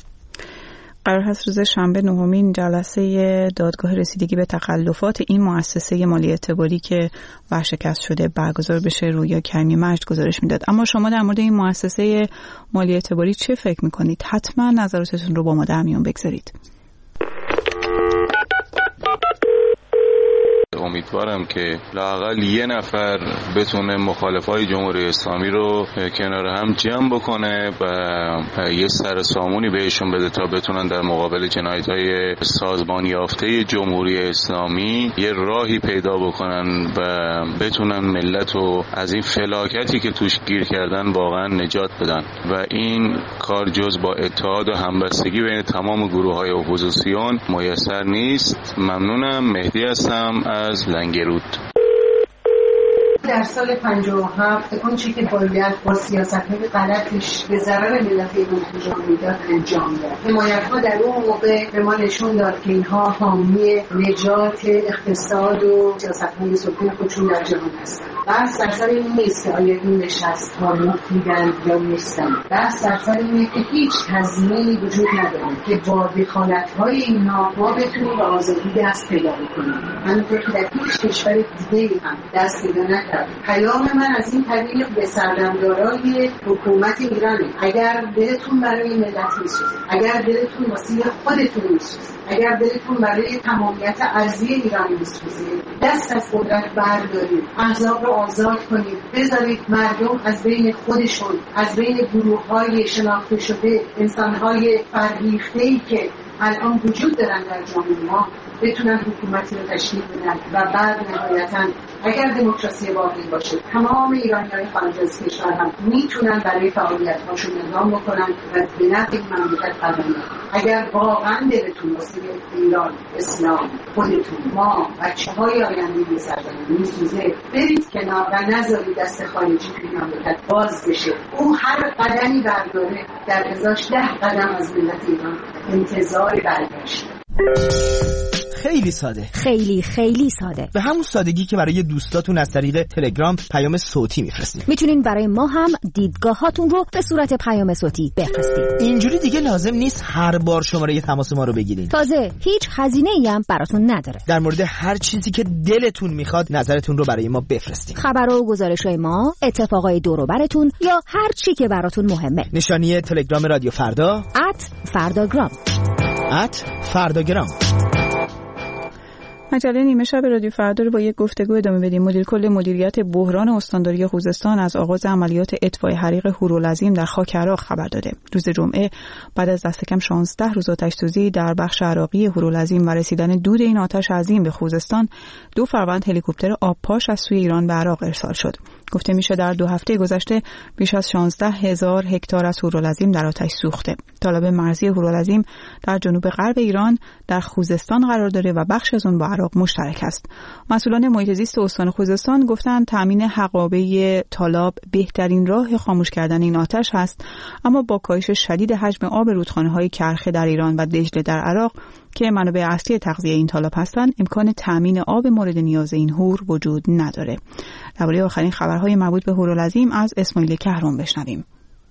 قرار هست روز شنبه 9مین جلسه دادگاه رسیدگی به تخلفات این مؤسسه مالی اعتباری که ورشکست شده برگزار بشه. رویا کریمی مجد گزارش میداد. اما شما در مورد این مؤسسه مالی اعتباری چه فکر میکنید؟ حتما نظراتتون رو با ما در میون بگذارید. امیدوارم که لااقل یه نفر بتونه مخالفای جمهوری اسلامی رو کنار هم جمع بکنه و یه سر سامونی بهشون بده تا بتونن در مقابل جنایت‌های سازمان یافته جمهوری اسلامی یه راهی پیدا بکنن و بتونن ملت رو از این فلاکتی که توش گیر کردن واقعا نجات بدن و این کار جز با اتحاد و همبستگی بین تمام گروه‌های اپوزیسیون میسر نیست. ممنونم. مهدی هستم از لنگرود. در سال 57 اون چی که باید با سیاست‌های غلطش به ضرر ملت ایران انجام میداد انجام داد. حمایت‌ها در اون موقع به ما نشون داد که اینها حامی نجات اقتصاد و سیاست‌های سوکون خودشون در جهان هستند. بحث سرسر این نیست که آیا این نشست‌ها مفیدند یا نیستند. بحث سرسر اینه که هیچ تضمینی وجود نداره که با دخالت‌های اینها ما بتونیم به آزادی دست پیدا کنیم. همونطور که در هیچ کشور دیگه‌ای هم دست پیدا نکردیم. پیام من از این طریق به سردمدارای حکومت ایرانه: اگر دلتون برای ملت میسوزه، اگر دلتون واسه خودتون میسوزه، اگر دلتون برای تمامیت ارضی ایران میسوزه، دست از قدرت بردارید، احزاب رو آزاد کنید، بذارید مردم از بین خودشون، از بین گروه‌های شناخته شده، انسان‌های فرهیخته‌ای که الان وجود دارن در جامعه ما بتونن حکومتی رو تشکیل بدن و بعد نهایتاً اگر دموکراسی واقعی باشه تمام ایرانیان خارج از کشور هم میتونن برای فعالیت‌هاشون اقدام بکنن و به نفع این مملکت قدم بزنن. اگر واقعا دلتون واسه ایران، اسلام، خودتون، ما، بچه‌های آینده سرزمین میسوزه، برید کنار و نذارید دست خارجی توی مملکت باز بشه. او هر قدمی برداره در ازاش 10 قدم از ملت ایران انتظار برگشت. خیلی ساده، خیلی خیلی ساده، به همون سادگی که برای دوستاتون از طریق تلگرام پیام صوتی میفرستید. میتونین برای ما هم دیدگاهاتون رو به صورت پیام صوتی بفرستید. اینجوری دیگه لازم نیست هر بار شماره تماس ما رو بگیرین. تازه هیچ هزینه‌ای هم براتون نداره. در مورد هر چیزی که دلتون میخواد نظرتون رو برای ما بفرستید. خبر و گزارش‌های ما، اتفاقای دور و براتون یا هر چی که براتون مهمه. نشانی تلگرام رادیو فردا @فرداگرام. @فرداگرام. مجله نیمه شب رادیو فردا رو با یک گفتگو ادامه بدیم. مدیر کل مدیریت بحران استانداری خوزستان از آغاز عملیات اطفای حریق هورالعظیم در خاک عراق خبر داده. روز جمعه بعد از دست کم 16 روز آتش‌سوزی در بخش عراقی هورالعظیم و رسیدن دود این آتش عظیم به خوزستان، 2 فروند هلیکوپتر آبپاش از سوی ایران به عراق ارسال شد. گفته میشه در 2 هفته گذشته بیش از 16,000 هکتار از هورالعظیم در آتش سوخته. تالاب مرزی هورالعظیم در جنوب غرب ایران در خوزستان قرار داره و بخش از اون با عراق مشترک است. مسئولان محیط زیست استان خوزستان گفتند تامین حقابه تالاب بهترین راه خاموش کردن این آتش هست، اما با کاهش شدید حجم آب رودخانه‌های کرخه در ایران و دجله در عراق که منابع اصلی تغذیه این تالاب هستند، امکان تامین آب مورد نیاز این هور وجود نداره. درباره آخرین خبرهای مربوط به هورالعظیم از اسماعیل کهرم بشنویم.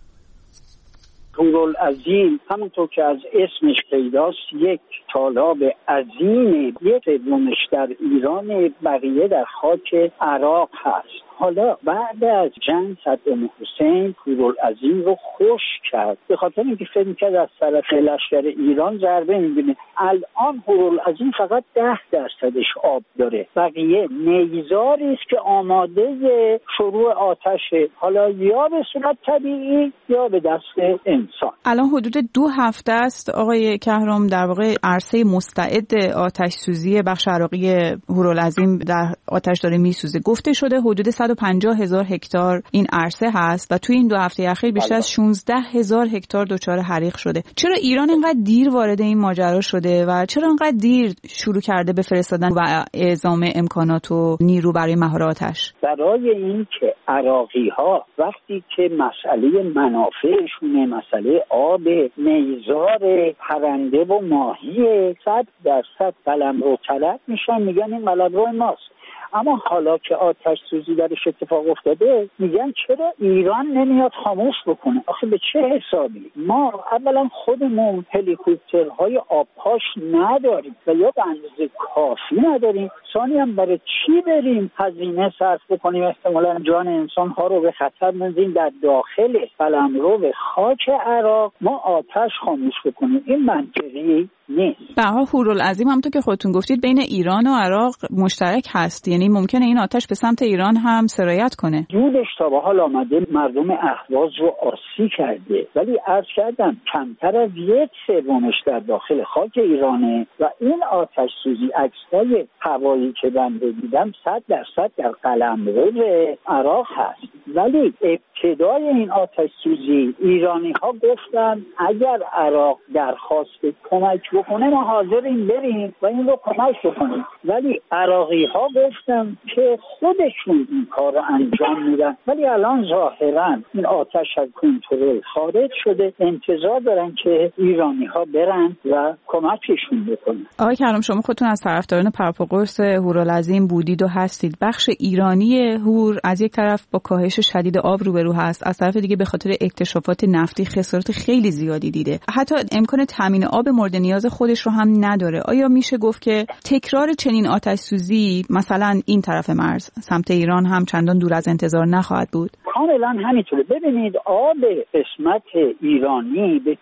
هورالعظیم همونطور که از اسمش پیداست یک تالاب عظیم، یک سومش در ایران، بقیه در خاک عراق هست. حالا بعد از جنگ صدام حسین هورالعظیم رو خشک کرد به خاطر اینکه فکر می‌کرد از طرف لشکر ایران ضربه می‌بینه. الان هورالعظیم فقط 10% آب داره، بقیه نیزاری است که آماده شروع آتشه، حالا یا به صورت طبیعی یا به دست انسان. الان حدود 2 هفته است آقای کهرم در واقع عرصه مستعد آتش سوزی بخش عراقی هورالعظیم در آتش داره میسوزه. گفته شده حدود 150,000 هکتار این عرصه هست و توی این 2 هفته اخیر بیشتر از 16,000 هکتار دچار حریق شده. چرا ایران اینقدر دیر وارد این ماجرا شده و چرا اینقدر دیر شروع کرده به فرستادن و اعزام امکانات و نیرو برای مهار آتش؟ برای این که عراقی‌ها وقتی که مسئله منافعشونه، مسئله آب، نیزار، پرنده و ماهی، 100% قلمرو طلب میشن، میگن این قلمرو ماست. اما حالا که آتش سوزی درش اتفاق افتاده میگن چرا ایران نمیاد خاموش بکنه؟ آخه به چه حسابی؟ ما اولا خودمون هلیکوپترهای آبپاش نداریم و یا به اندازه کافی نداریم، ثانی هم برای چی بریم هزینه صرف بکنیم، احتمالاً جان انسان‌ها رو به خطر بندازیم در داخل قلمرو به خاک عراق ما آتش خاموش بکنیم؟ این منطقی نیست. به هر حال هورالعظیم همونطور که خودتون گفتید بین ایران و عراق مشترک هست، یعنی ممکنه این آتش به سمت ایران هم سرایت کنه. دودش تا به حال آمده مردم اهواز رو آسی کرده، ولی عرض کردم کمتر از 1/3 در داخل خاک ایرانه و این آتش سوزی عکس‌های هوایی که من دیدم 100% در قلمرو عراق هست. ولی ابتدای این آتش سوزی ایرانی ها گفتن اگر عراق درخواست کمک بکنه ما حاضریم بریم و این رو کمک بکنیم، ولی عراقی ها گفتن که خودشون این کار رو انجام میدن. ولی الان ظاهرا این آتش از کنترل خارج شده، انتظار دارن که ایرانی ها برن و کمکشون بکنن. آقای کرام شما خودتون از طرفداران پرپا قرص هورالعظیم بودید و هستید. بخش ایرانی هور از یک طرف با کاهش شدید آب روبرو هست، از طرف دیگه به خاطر اکتشافات نفتی خسارات خیلی زیادی دیده، حتی امکان تامین آب مورد نیاز خودش رو هم نداره. آیا میشه گفت که تکرار چنین آتش سوزی مثلا این طرف مرز سمت ایران هم چندان دور از انتظار نخواهد بود؟ کاملا همینطوره. ببینید آب قسمت ایرانی به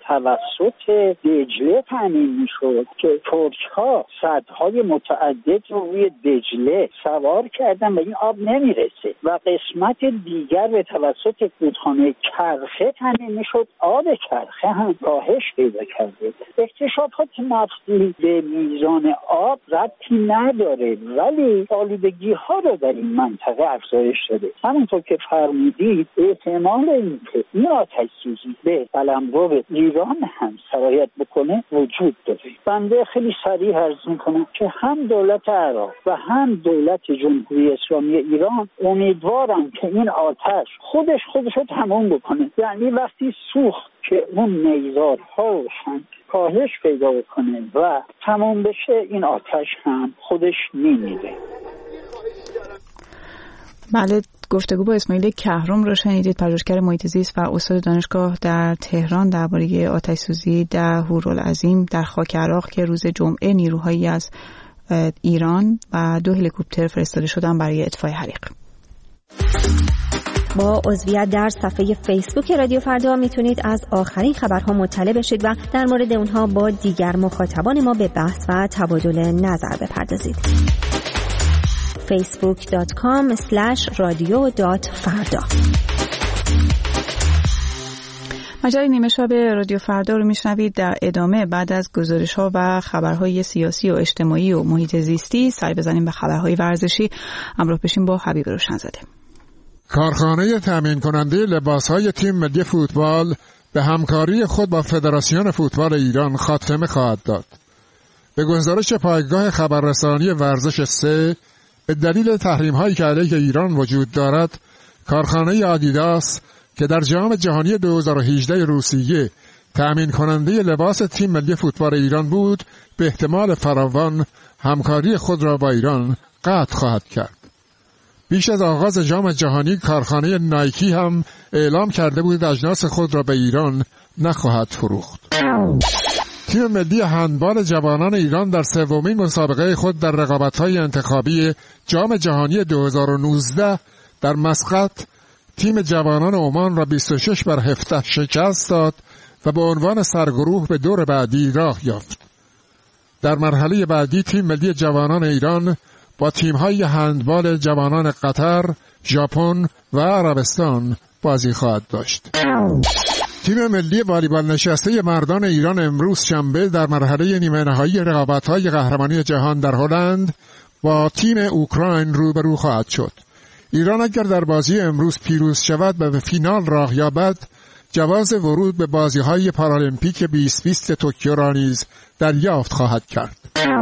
توسط دجله تامین میشد که ترک‌ها سدهای متعدد رو روی دجله سوار کردن و این آب نمیرسه و قسمت دیگر به توسط رودخانه کرخه تامین میشد. آب کرخه هم کاهش پیدا کرده. اکتشافات نفتی به میزان آب ربطی نداره، ولی آلودگی ها رو در این منطقه افزایش داده. همونطور که فرمودید احتمال اینکه این آتش سوزی به قلمرو ایران هم سرایت بکنه وجود داره. بنده خیلی صریح عرض میکنم که هم دولت عراق و هم دولت جمهوری اسلامی ایران امیدوارم که این آتش خودش رو تمام بکنه. یعنی وقتی سوخت که اون نیزارها روشن کاهش پیدا بکنه و تمام بشه، این آتش هم خودش میمیره. بله، گفتگو با اسماعیل کهرم رو شنیدید، پژوهشگر محیط زیست و استاد دانشگاه در تهران درباره آتش سوزی در هورالعظیم در خاک عراق که روز جمعه نیروهایی از ایران و 2 هلیکوپتر فرستاده شدن برای اطفای حریق. با عضویت در صفحه فیسبوک رادیو فردا میتونید از آخرین خبرها مطلع بشید و در مورد اونها با دیگر مخاطبان ما به بحث و تبادل نظر بپردازید. facebook.com/radio.farda. مجله نیمه شب رادیو فردا رو میشنوید. در ادامه بعد از گزارش‌ها و خبرهای سیاسی و اجتماعی و محیط زیستی سر بزنیم به خبرهای ورزشی. همراه بشیم با حبیب روشنزاده. کارخانه تامین کننده لباس‌های تیم ملی فوتبال به همکاری خود با فدراسیون فوتبال ایران خاتمه خواهد داد. به گزارش پایگاه خبررسانی ورزش 3 به دلیل تحریم‌هایی که علیه ایران وجود دارد، کارخانه آدیداس که در جام جهانی 2018 روسیه تأمین کننده لباس تیم ملی فوتبال ایران بود، به احتمال فراوان همکاری خود را با ایران قطع خواهد کرد. بیش از آغاز جام جهانی کارخانه نایکی هم اعلام کرده بود اجناس خود را به ایران نخواهد فروخت. تیم ملی هندبال جوانان ایران در 3مین مسابقه خود در رقابت‌های انتخابی جام جهانی 2019 در مسقط تیم جوانان عمان را 26-17 شکست داد و به عنوان سرگروه به دور بعدی راه یافت. در مرحله بعدی تیم ملی جوانان ایران با تیم‌های هندبال جوانان قطر، ژاپن و عربستان بازی خواهد داشت. تیم ملی والیبال نشسته مردان ایران امروز شنبه در مرحله نیمه نهایی رقابت‌های قهرمانی جهان در هلند با تیم اوکراین روبرو خواهد شد. ایران اگر در بازی امروز پیروز شود و به فینال راه یابد، جواز ورود به بازی‌های پارالمپیک 2020 توکیو را نیز دریافت خواهد کرد.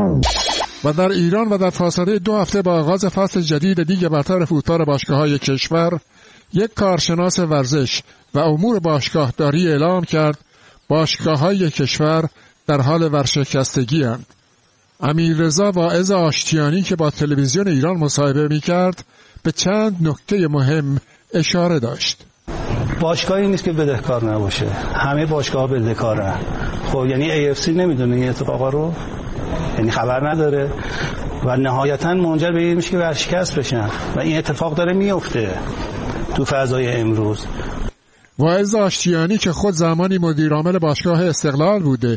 و در ایران و در فاصله 2 هفته با آغاز فصل جدید لیگ برتر فوتبال باشگاه‌های کشور، یک کارشناس ورزش و امور باشگاهداری اعلام کرد باشگاه‌های کشور در حال ورشکستگی اند. امیررضا واعظ آشتیانی که با تلویزیون ایران مصاحبه می‌کرد به چند نکته مهم اشاره داشت. باشگاهی نیست که بدهکار نباشه، همه باشگاه‌ها بدهکارن. خب یعنی AFC نمیدونه این اتفاقا رو، یعنی خبر نداره و نهایتاً منجر به این میشه که ورشکست بشن و این اتفاق داره میفته تو فضای امروز. واعظ آشتیانی که خود زمانی مدیر عامل باشگاه استقلال بوده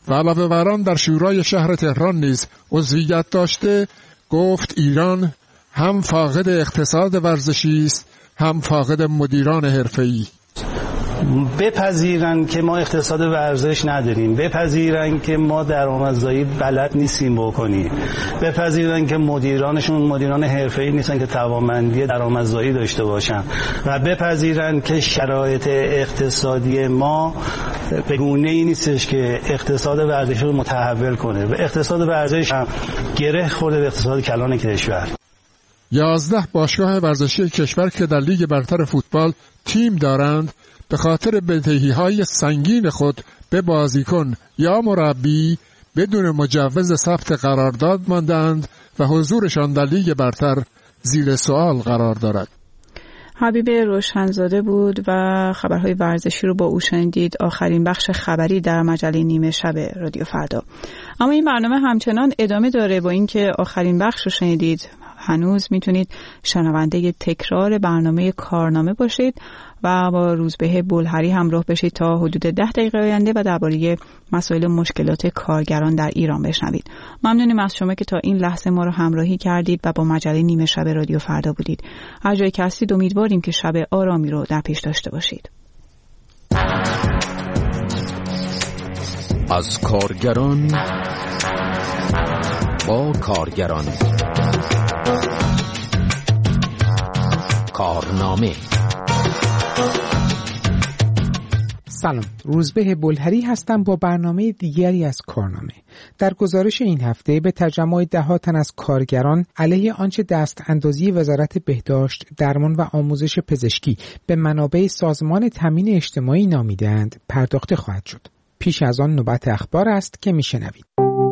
و علاوه بر آن در شورای شهر تهران نیز عضویت داشته، گفت ایران هم فاقد اقتصاد ورزشی است، هم فاقد مدیران حرفه‌ای. بپذیرن که ما اقتصاد ورزش نداریم، بپذیرن که ما درآمدزایی بلد نیستیم بکنیم، بپذیرن که مدیرانشون مدیران حرفه‌ای نیستن که توانمندی درآمدزایی داشته باشن و بپذیرن که شرایط اقتصادی ما به گونه‌ای نیستش که اقتصاد ورزش رو متحول کنه و اقتصاد ورزش هم گره خورده به اقتصاد کلان کشور. 11 باشگاه ورزشی کشور که در لیگ برتر فوتبال تیم دارند به خاطر بدهی‌های سنگین خود به بازیکن یا مربی بدون مجوز ثبت قرارداد ماندند و حضورشان در لیگ برتر زیر سوال قرار دارد. حبیب روشنزاده بود و خبرهای ورزشی رو با او شنیدید. آخرین بخش خبری در مجله نیمه شب رادیو فردا. اما این برنامه همچنان ادامه داره. با اینکه آخرین بخش رو شنیدید، هنوز میتونید شنونده تکرار برنامه کارنامه باشید و با روزبه بلهری همراه بشید تا حدود 10 دقیقه آینده و درباره مسائل مشکلات کارگران در ایران بشنوید. ممنونیم از شما که تا این لحظه ما رو همراهی کردید و با مجله نیمه شب رادیو فردا بودید. هر جایی که هستید امیدواریم که شب آرامی رو در پیش داشته باشید. از کارگران با کارگران، کارنامه. سلام، روزبه بلهری هستم با برنامه دیگری از کارنامه. در گزارش این هفته به تجمع ده‌ها تن از کارگران علیه آنچه دست اندازی وزارت بهداشت، درمان و آموزش پزشکی به منابع سازمان تامین اجتماعی نامیده‌اند پرداخته خواهد شد. پیش از آن نوبت اخبار است که میشنوید.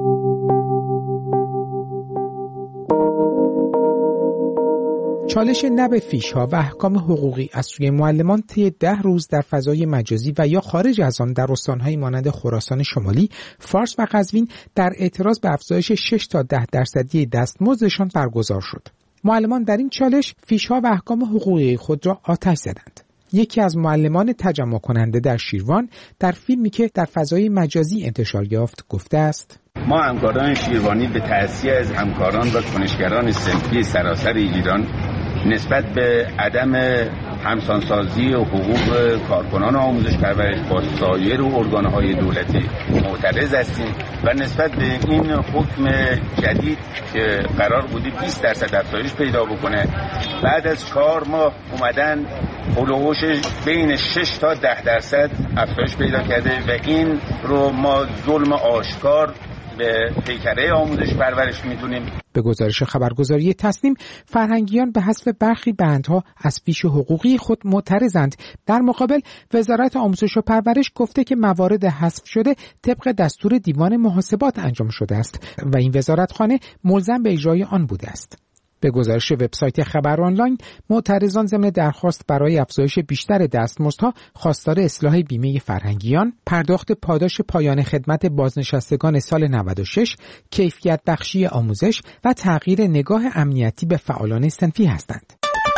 چالش نب فیش‌ها و احکام حقوقی از سوی معلمان طی 10 روز در فضای مجازی و یا خارج از آن در استان‌های مانند خراسان شمالی، فارس و قزوین در اعتراض به افزایش 6 تا 10% دستمزدشان برگزار شد. معلمان در این چالش فیش‌ها و احکام حقوقی خود را آتش زدند. یکی از معلمان تجمع کننده در شیروان در فیلمی که در فضای مجازی انتشار یافت گفته است: ما همکاران شیروانی به تأسیس از همکاران و کنشگران صنفی سراسر ایران نسبت به عدم همسانسازی و حقوق کارکنان آموزش پرورش با سایر ارگان‌های دولتی معترض هستیم و نسبت به این حکم جدید که قرار بودی 20% افزایش پیدا بکنه، بعد از 4 ماه اومدن هولوش بین 6 تا 10% افزایش پیدا کرده و این رو ما ظلم آشکار به پیکره آموزش پرورش میدونیم. به گزارش خبرگزاری تصنیم، فرهنگیان به حذف برخی بندها از فیش حقوقی خود معترضند. در مقابل وزارت آموزش و پرورش گفته که موارد حذف شده طبق دستور دیوان محاسبات انجام شده است و این وزارتخانه ملزم به اجرای آن بوده است. به گزارش وبسایت خبر آنلاین، معترضان ضمن درخواست برای افزایش بیشتر دستمزدها خواستار اصلاح بیمه فرهنگیان، پرداخت پاداش پایان خدمت بازنشستگان سال 96، کیفیت بخشی آموزش و تغییر نگاه امنیتی به فعالان صنفی هستند.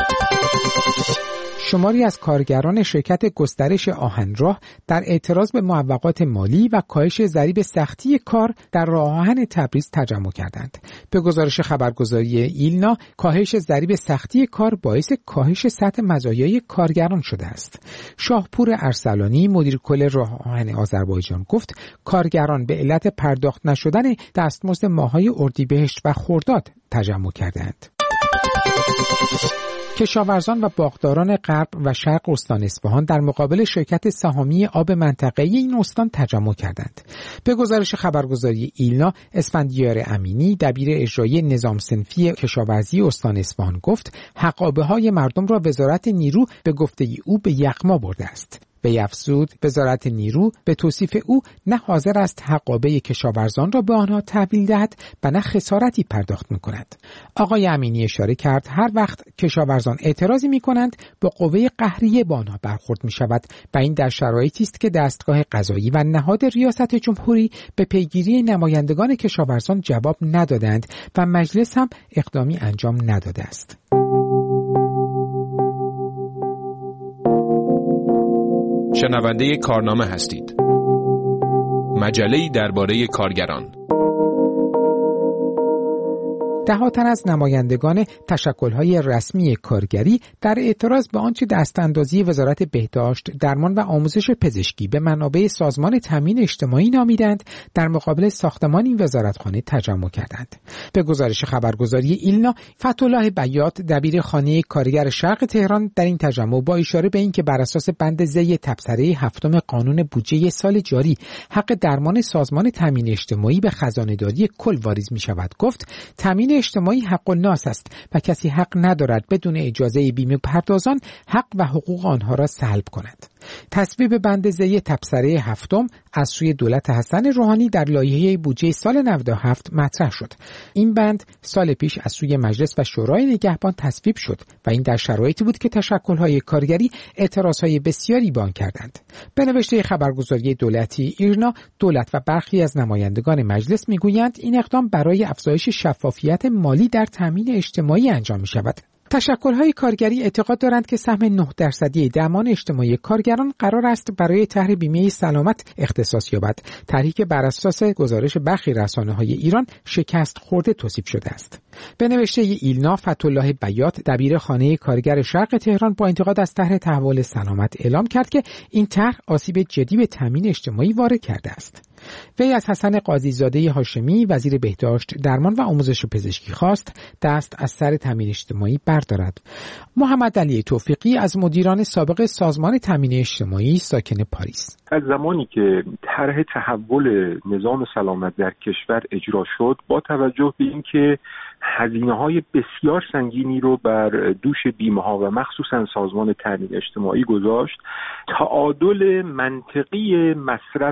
شماری از کارگران شرکت گسترش آهنراه در اعتراض به معوقات مالی و کاهش ضریب سختی کار در راه آهن تبریز تجمع کردند. به گزارش خبرگزاری ایلنا، کاهش ضریب سختی کار باعث کاهش سطح مزایای کارگران شده است. شاهپور ارسلانی، مدیر کل راه آهن آذربایجان گفت کارگران به علت پرداخت نشدن دستمزد ماه‌های اردیبهشت و خرداد تجمع کردند. کشاورزان و باغداران غرب و شرق استان اصفهان در مقابل شرکت سهامی آب منطقه‌ای این استان تجمع کردند. به گزارش خبرگزاری ایلنا، اسفندیار امینی، دبیر اجرایی نظام صنفی کشاورزی استان اصفهان گفت حقابه‌های مردم را وزارت نیرو به گفته او به یغما برده است. وی افزود وزارت نیرو به توصیف او نه حاضر است حقابه کشاورزان را به آنها تحویل دهد و نه خسارتی پرداخت می‌کند. آقای امینی اشاره کرد هر وقت کشاورزان اعتراضی می‌کنند با قوه قهریه با آنها برخورد می‌شود و این در شرایطی است که دستگاه قضایی و نهاد ریاست جمهوری به پیگیری نمایندگان کشاورزان جواب ندادند و مجلس هم اقدامی انجام نداده است. شنونده کارنامه هستید. مجله‌ای درباره کارگران. ده‌ها تن از نمایندگان تشکل‌های رسمی کارگری در اعتراض به آنچه دستاندازی وزارت بهداشت، درمان و آموزش پزشکی به منابع سازمان تامین اجتماعی نامیدند، در مقابل ساختمان این وزارتخانه تجمع کردند. به گزارش خبرگزاری ایلنا، فتح‌الله بیات، دبیر خانه کارگر شرق تهران، در این تجمع با اشاره به اینکه بر اساس بند ض تبصره 7 قانون بودجه سال جاری حق درمان سازمان تامین اجتماعی به خزانه‌داری کل واریز می‌شود، گفت تامین اجتماعی حق الناس است و کسی حق ندارد بدون اجازه بیمه پردازان حق و حقوق آنها را سلب کند. تصویب بند ض تبصره 7 از سوی دولت حسن روحانی در لایحه بودجه سال 97 مطرح شد. این بند سال پیش از سوی مجلس و شورای نگهبان تصویب شد و این در شرایطی بود که تشکل‌های کارگری اعتراضهای بسیاری به آن کردند. به نوشته خبرگزاری دولتی ایرنا، دولت و برخی از نمایندگان مجلس میگویند این اقدام برای افزایش شفافیت مالی در تامین اجتماعی انجام می‌شود. تشکل‌های کارگری اعتقاد دارند که سهم 9% درمان اجتماعی کارگران قرار است برای طرح بیمه سلامت اختصاص یابد. طرحی که بر اساس گزارش برخی رسانه‌های ایران شکست خورده توصیف شده است. به نوشته ایلنا، فتح‌الله بیات، دبیر خانه کارگر شرق تهران، با انتقاد از طرح تحول سلامت اعلام کرد که این طرح آسیب جدی به تامین اجتماعی وارد کرده است. وی از حسن قاضی‌زاده هاشمی، وزیر بهداشت، درمان و آموزش پزشکی خواست دست از سر تامین اجتماعی بردارد. محمد علی توفیقی از مدیران سابق سازمان تامین اجتماعی ساکن پاریس: از زمانی که طرح تحول نظام سلامت در کشور اجرا شد، با توجه به اینکه هزینه‌های بسیار سنگینی رو بر دوش بیمه‌ها و مخصوصاً سازمان تامین اجتماعی گذاشت، تعادل منطقی مصرف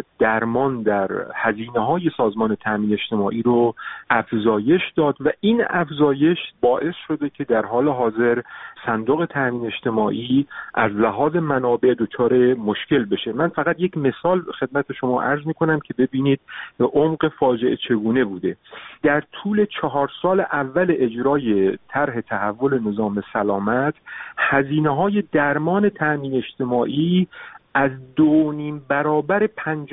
درمان در هزینه‌های سازمان تامین اجتماعی رو افزایش داد و این افزایش باعث شده که در حال حاضر صندوق تامین اجتماعی از لحاظ منابع دچار مشکل بشه. من فقط یک مثال خدمت شما عرض می‌کنم که ببینید عمق فاجعه چگونه بوده. در طول 4 سال اول اجرای طرح تحول نظام سلامت، هزینه‌های درمان تامین اجتماعی از 2.5 برابر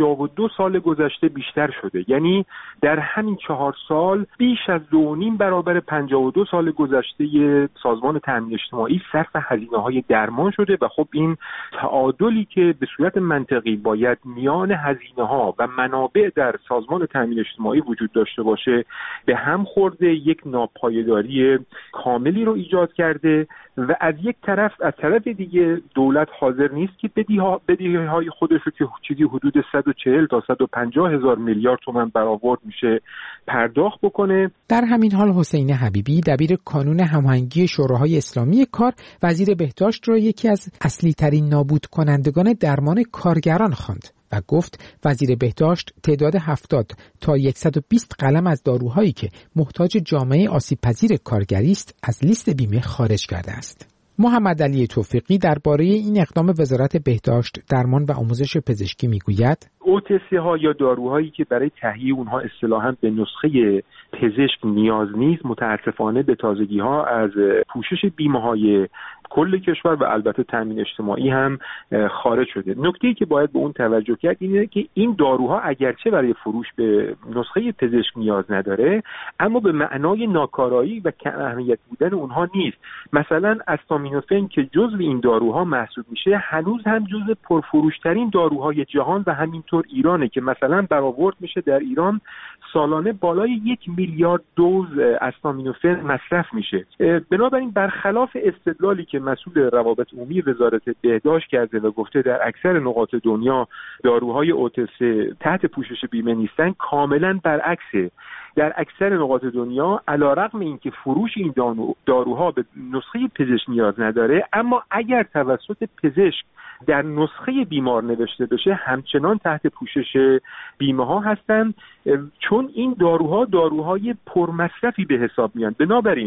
52 سال گذشته بیشتر شده. یعنی در همین 4 سال بیش از 2.5 برابر 52 سال گذشته سازمان تامین اجتماعی صرف هزینه‌های درمان شده و خب این تعادلی که به صورت منطقی باید میان هزینه‌ها و منابع در سازمان تامین اجتماعی وجود داشته باشه به هم خورده، یک ناپایداری کاملی رو ایجاد کرده و از یک طرف، از طرف دیگه دولت حاضر نیست که بدهی‌های خودش رو که چیزی حدود 140 تا 150 هزار میلیارد تومان برآورد میشه پرداخت بکنه. در همین حال حسین حبیبی، دبیر کانون هماهنگی شوراهای اسلامی کار، وزیر بهداشت را یکی از اصلی ترین نابود کنندگان درمان کارگران خواند و گفت وزیر بهداشت تعداد 70 تا 120 قلم از داروهایی که محتاج جامعه آسیب پذیر کارگری است از لیست بیمه خارج کرده است. محمد علی توفیقی درباره این اقدام وزارت بهداشت، درمان و آموزش پزشکی میگوید: OTC ها یا داروهایی که برای تهیه اونها اصطلاحاً به نسخه پزشک نیاز نیست، متاسفانه به تازگی ها از پوشش بیمه های کل کشور و البته تامین اجتماعی هم خارج شده. نکته‌ای که باید به اون توجه کرد اینه که این داروها اگرچه برای فروش به نسخه پزشک نیاز نداره، اما به معنای ناکارایی و کم اهمیت بودن اونها نیست. مثلا استامینوفن که جزو این داروها محسوب میشه، هنوز هم جزو پرفروشترین داروهای جهان و همینطور ایرانه که مثلا برآورد میشه در ایران سالانه بالای 1 میلیارد دوز استامینوفن مصرف میشه. بنابراین برخلاف استدلالی که مسئول روابط عمومی وزارت بهداشت کرده و گفته در اکثر نقاط دنیا داروهای OTC تحت پوشش بیمه نیستن، کاملا برعکسه. در اکثر نقاط دنیا علیرغم اینکه فروش این داروها به نسخه پزشک نیاز نداره، اما اگر توسط پزشک در نسخه بیمار نوشته بشه همچنان تحت پوشش بیمه ها هستند، چون این داروهای پرمصرفی به حساب میان. بنابراین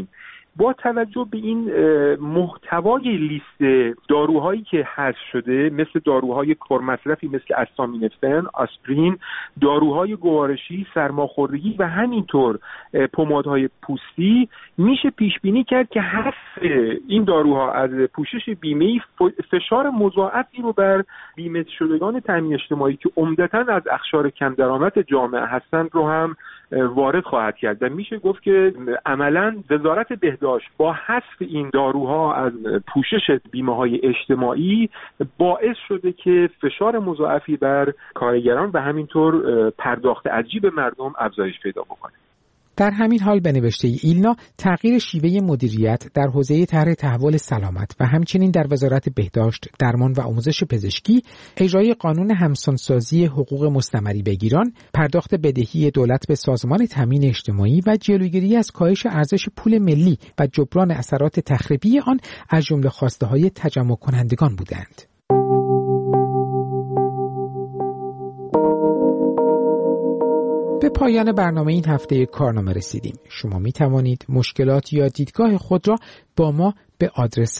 با توجه به این محتوای لیست داروهایی که حذف شده، مثل داروهای پرمصرفی مثل استامینوفن، آسپرین، داروهای گوارشی، سرماخوردگی و همینطور پمادهای پوستی، میشه پیش بینی کرد که حذف این داروها از پوشش بیمه‌ای فشار مضاعفی رو بر بیمه شدگان تامین اجتماعی که عمدتاً از اقشار کم درآمد جامعه هستند رو هم وارد خواهد کرد و میشه گفت که عملاً وزارت بهداشت با حذف این داروها از پوشش بیمه‌های اجتماعی باعث شده که فشار مضاعفی بر کارگران و همینطور پرداخت از جیب مردم افزایش پیدا بکنه. در همین حال به نوشته ایلنا، تغییر شیوه مدیریت در حوزه طرح تحول سلامت و همچنین در وزارت بهداشت، درمان و آموزش پزشکی، اجرای قانون همسانسازی حقوق مستمری بگیران، پرداخت بدهی دولت به سازمان تامین اجتماعی و جلوگیری از کاهش ارزش پول ملی و جبران اثرات تخریبی آن از جمله خواسته‌های تجمع کنندگان بودند. به پایان برنامه این هفته کارنامه رسیدیم. شما می توانید مشکلات یا دیدگاه خود را با ما به آدرس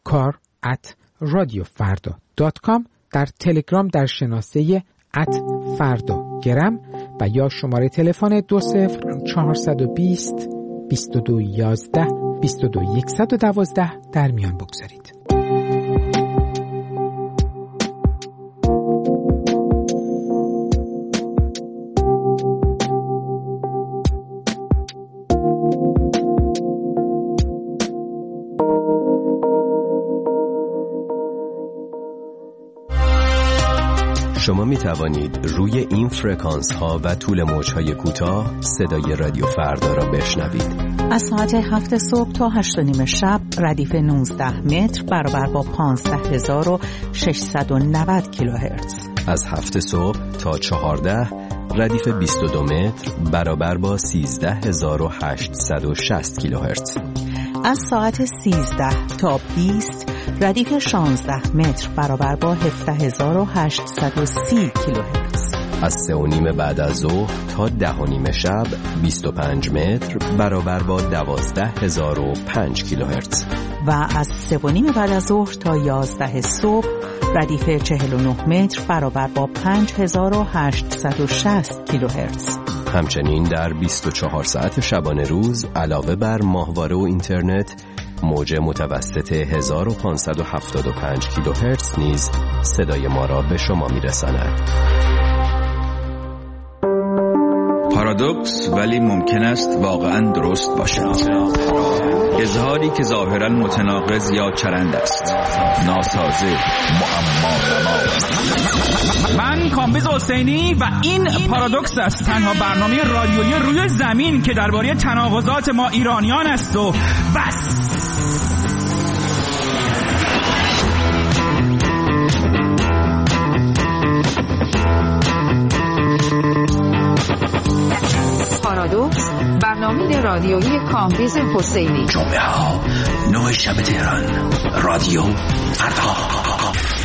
kar@radiofarda.com، در تلگرام در شناسه @fardagram و یا شماره تلفن 20420 2211 22112 در میان بگذارید. شما می توانید روی این فرکانس ها و طول موج های کوتاه صدای رادیو فردا را بشنوید. از ساعت 7 صبح تا 8:30 شب ردیف 19 متر برابر با 15690 کیلوهرتز. از 7 صبح تا 14 ردیف 22 متر برابر با 13860 کیلوهرتز. از ساعت 13 تا 20 ردیف 16 متر برابر با 17830 کیلوهرتز. از 3:30 بعد از ظهر تا 10:30 شب 25 متر برابر با 12005 کیلوهرتز. و از 3:30 بعد از ظهر تا 11 صبح ردیف 49 متر برابر با 5860 کیلوهرتز. همچنین در 24 ساعت شبانه روز علاوه بر ماهواره و اینترنت، موج متوسط 1575 کیلوهرتز نیز صدای ما را به شما میرساند. پارادوکس ولی ممکن است واقعا درست باشد. اظهاری که ظاهرا متناقض یا چرند است، ناسازه، معما. من کامبیز حسینی و این پارادوکس است، تنها برنامه رادیویی روی زمین که درباره تناقضات ما ایرانیان است و بس. پارادوکس، برنامه رادیویی کامبیز حسینی. جمعه ها 9 شب تهران، رادیو فردا.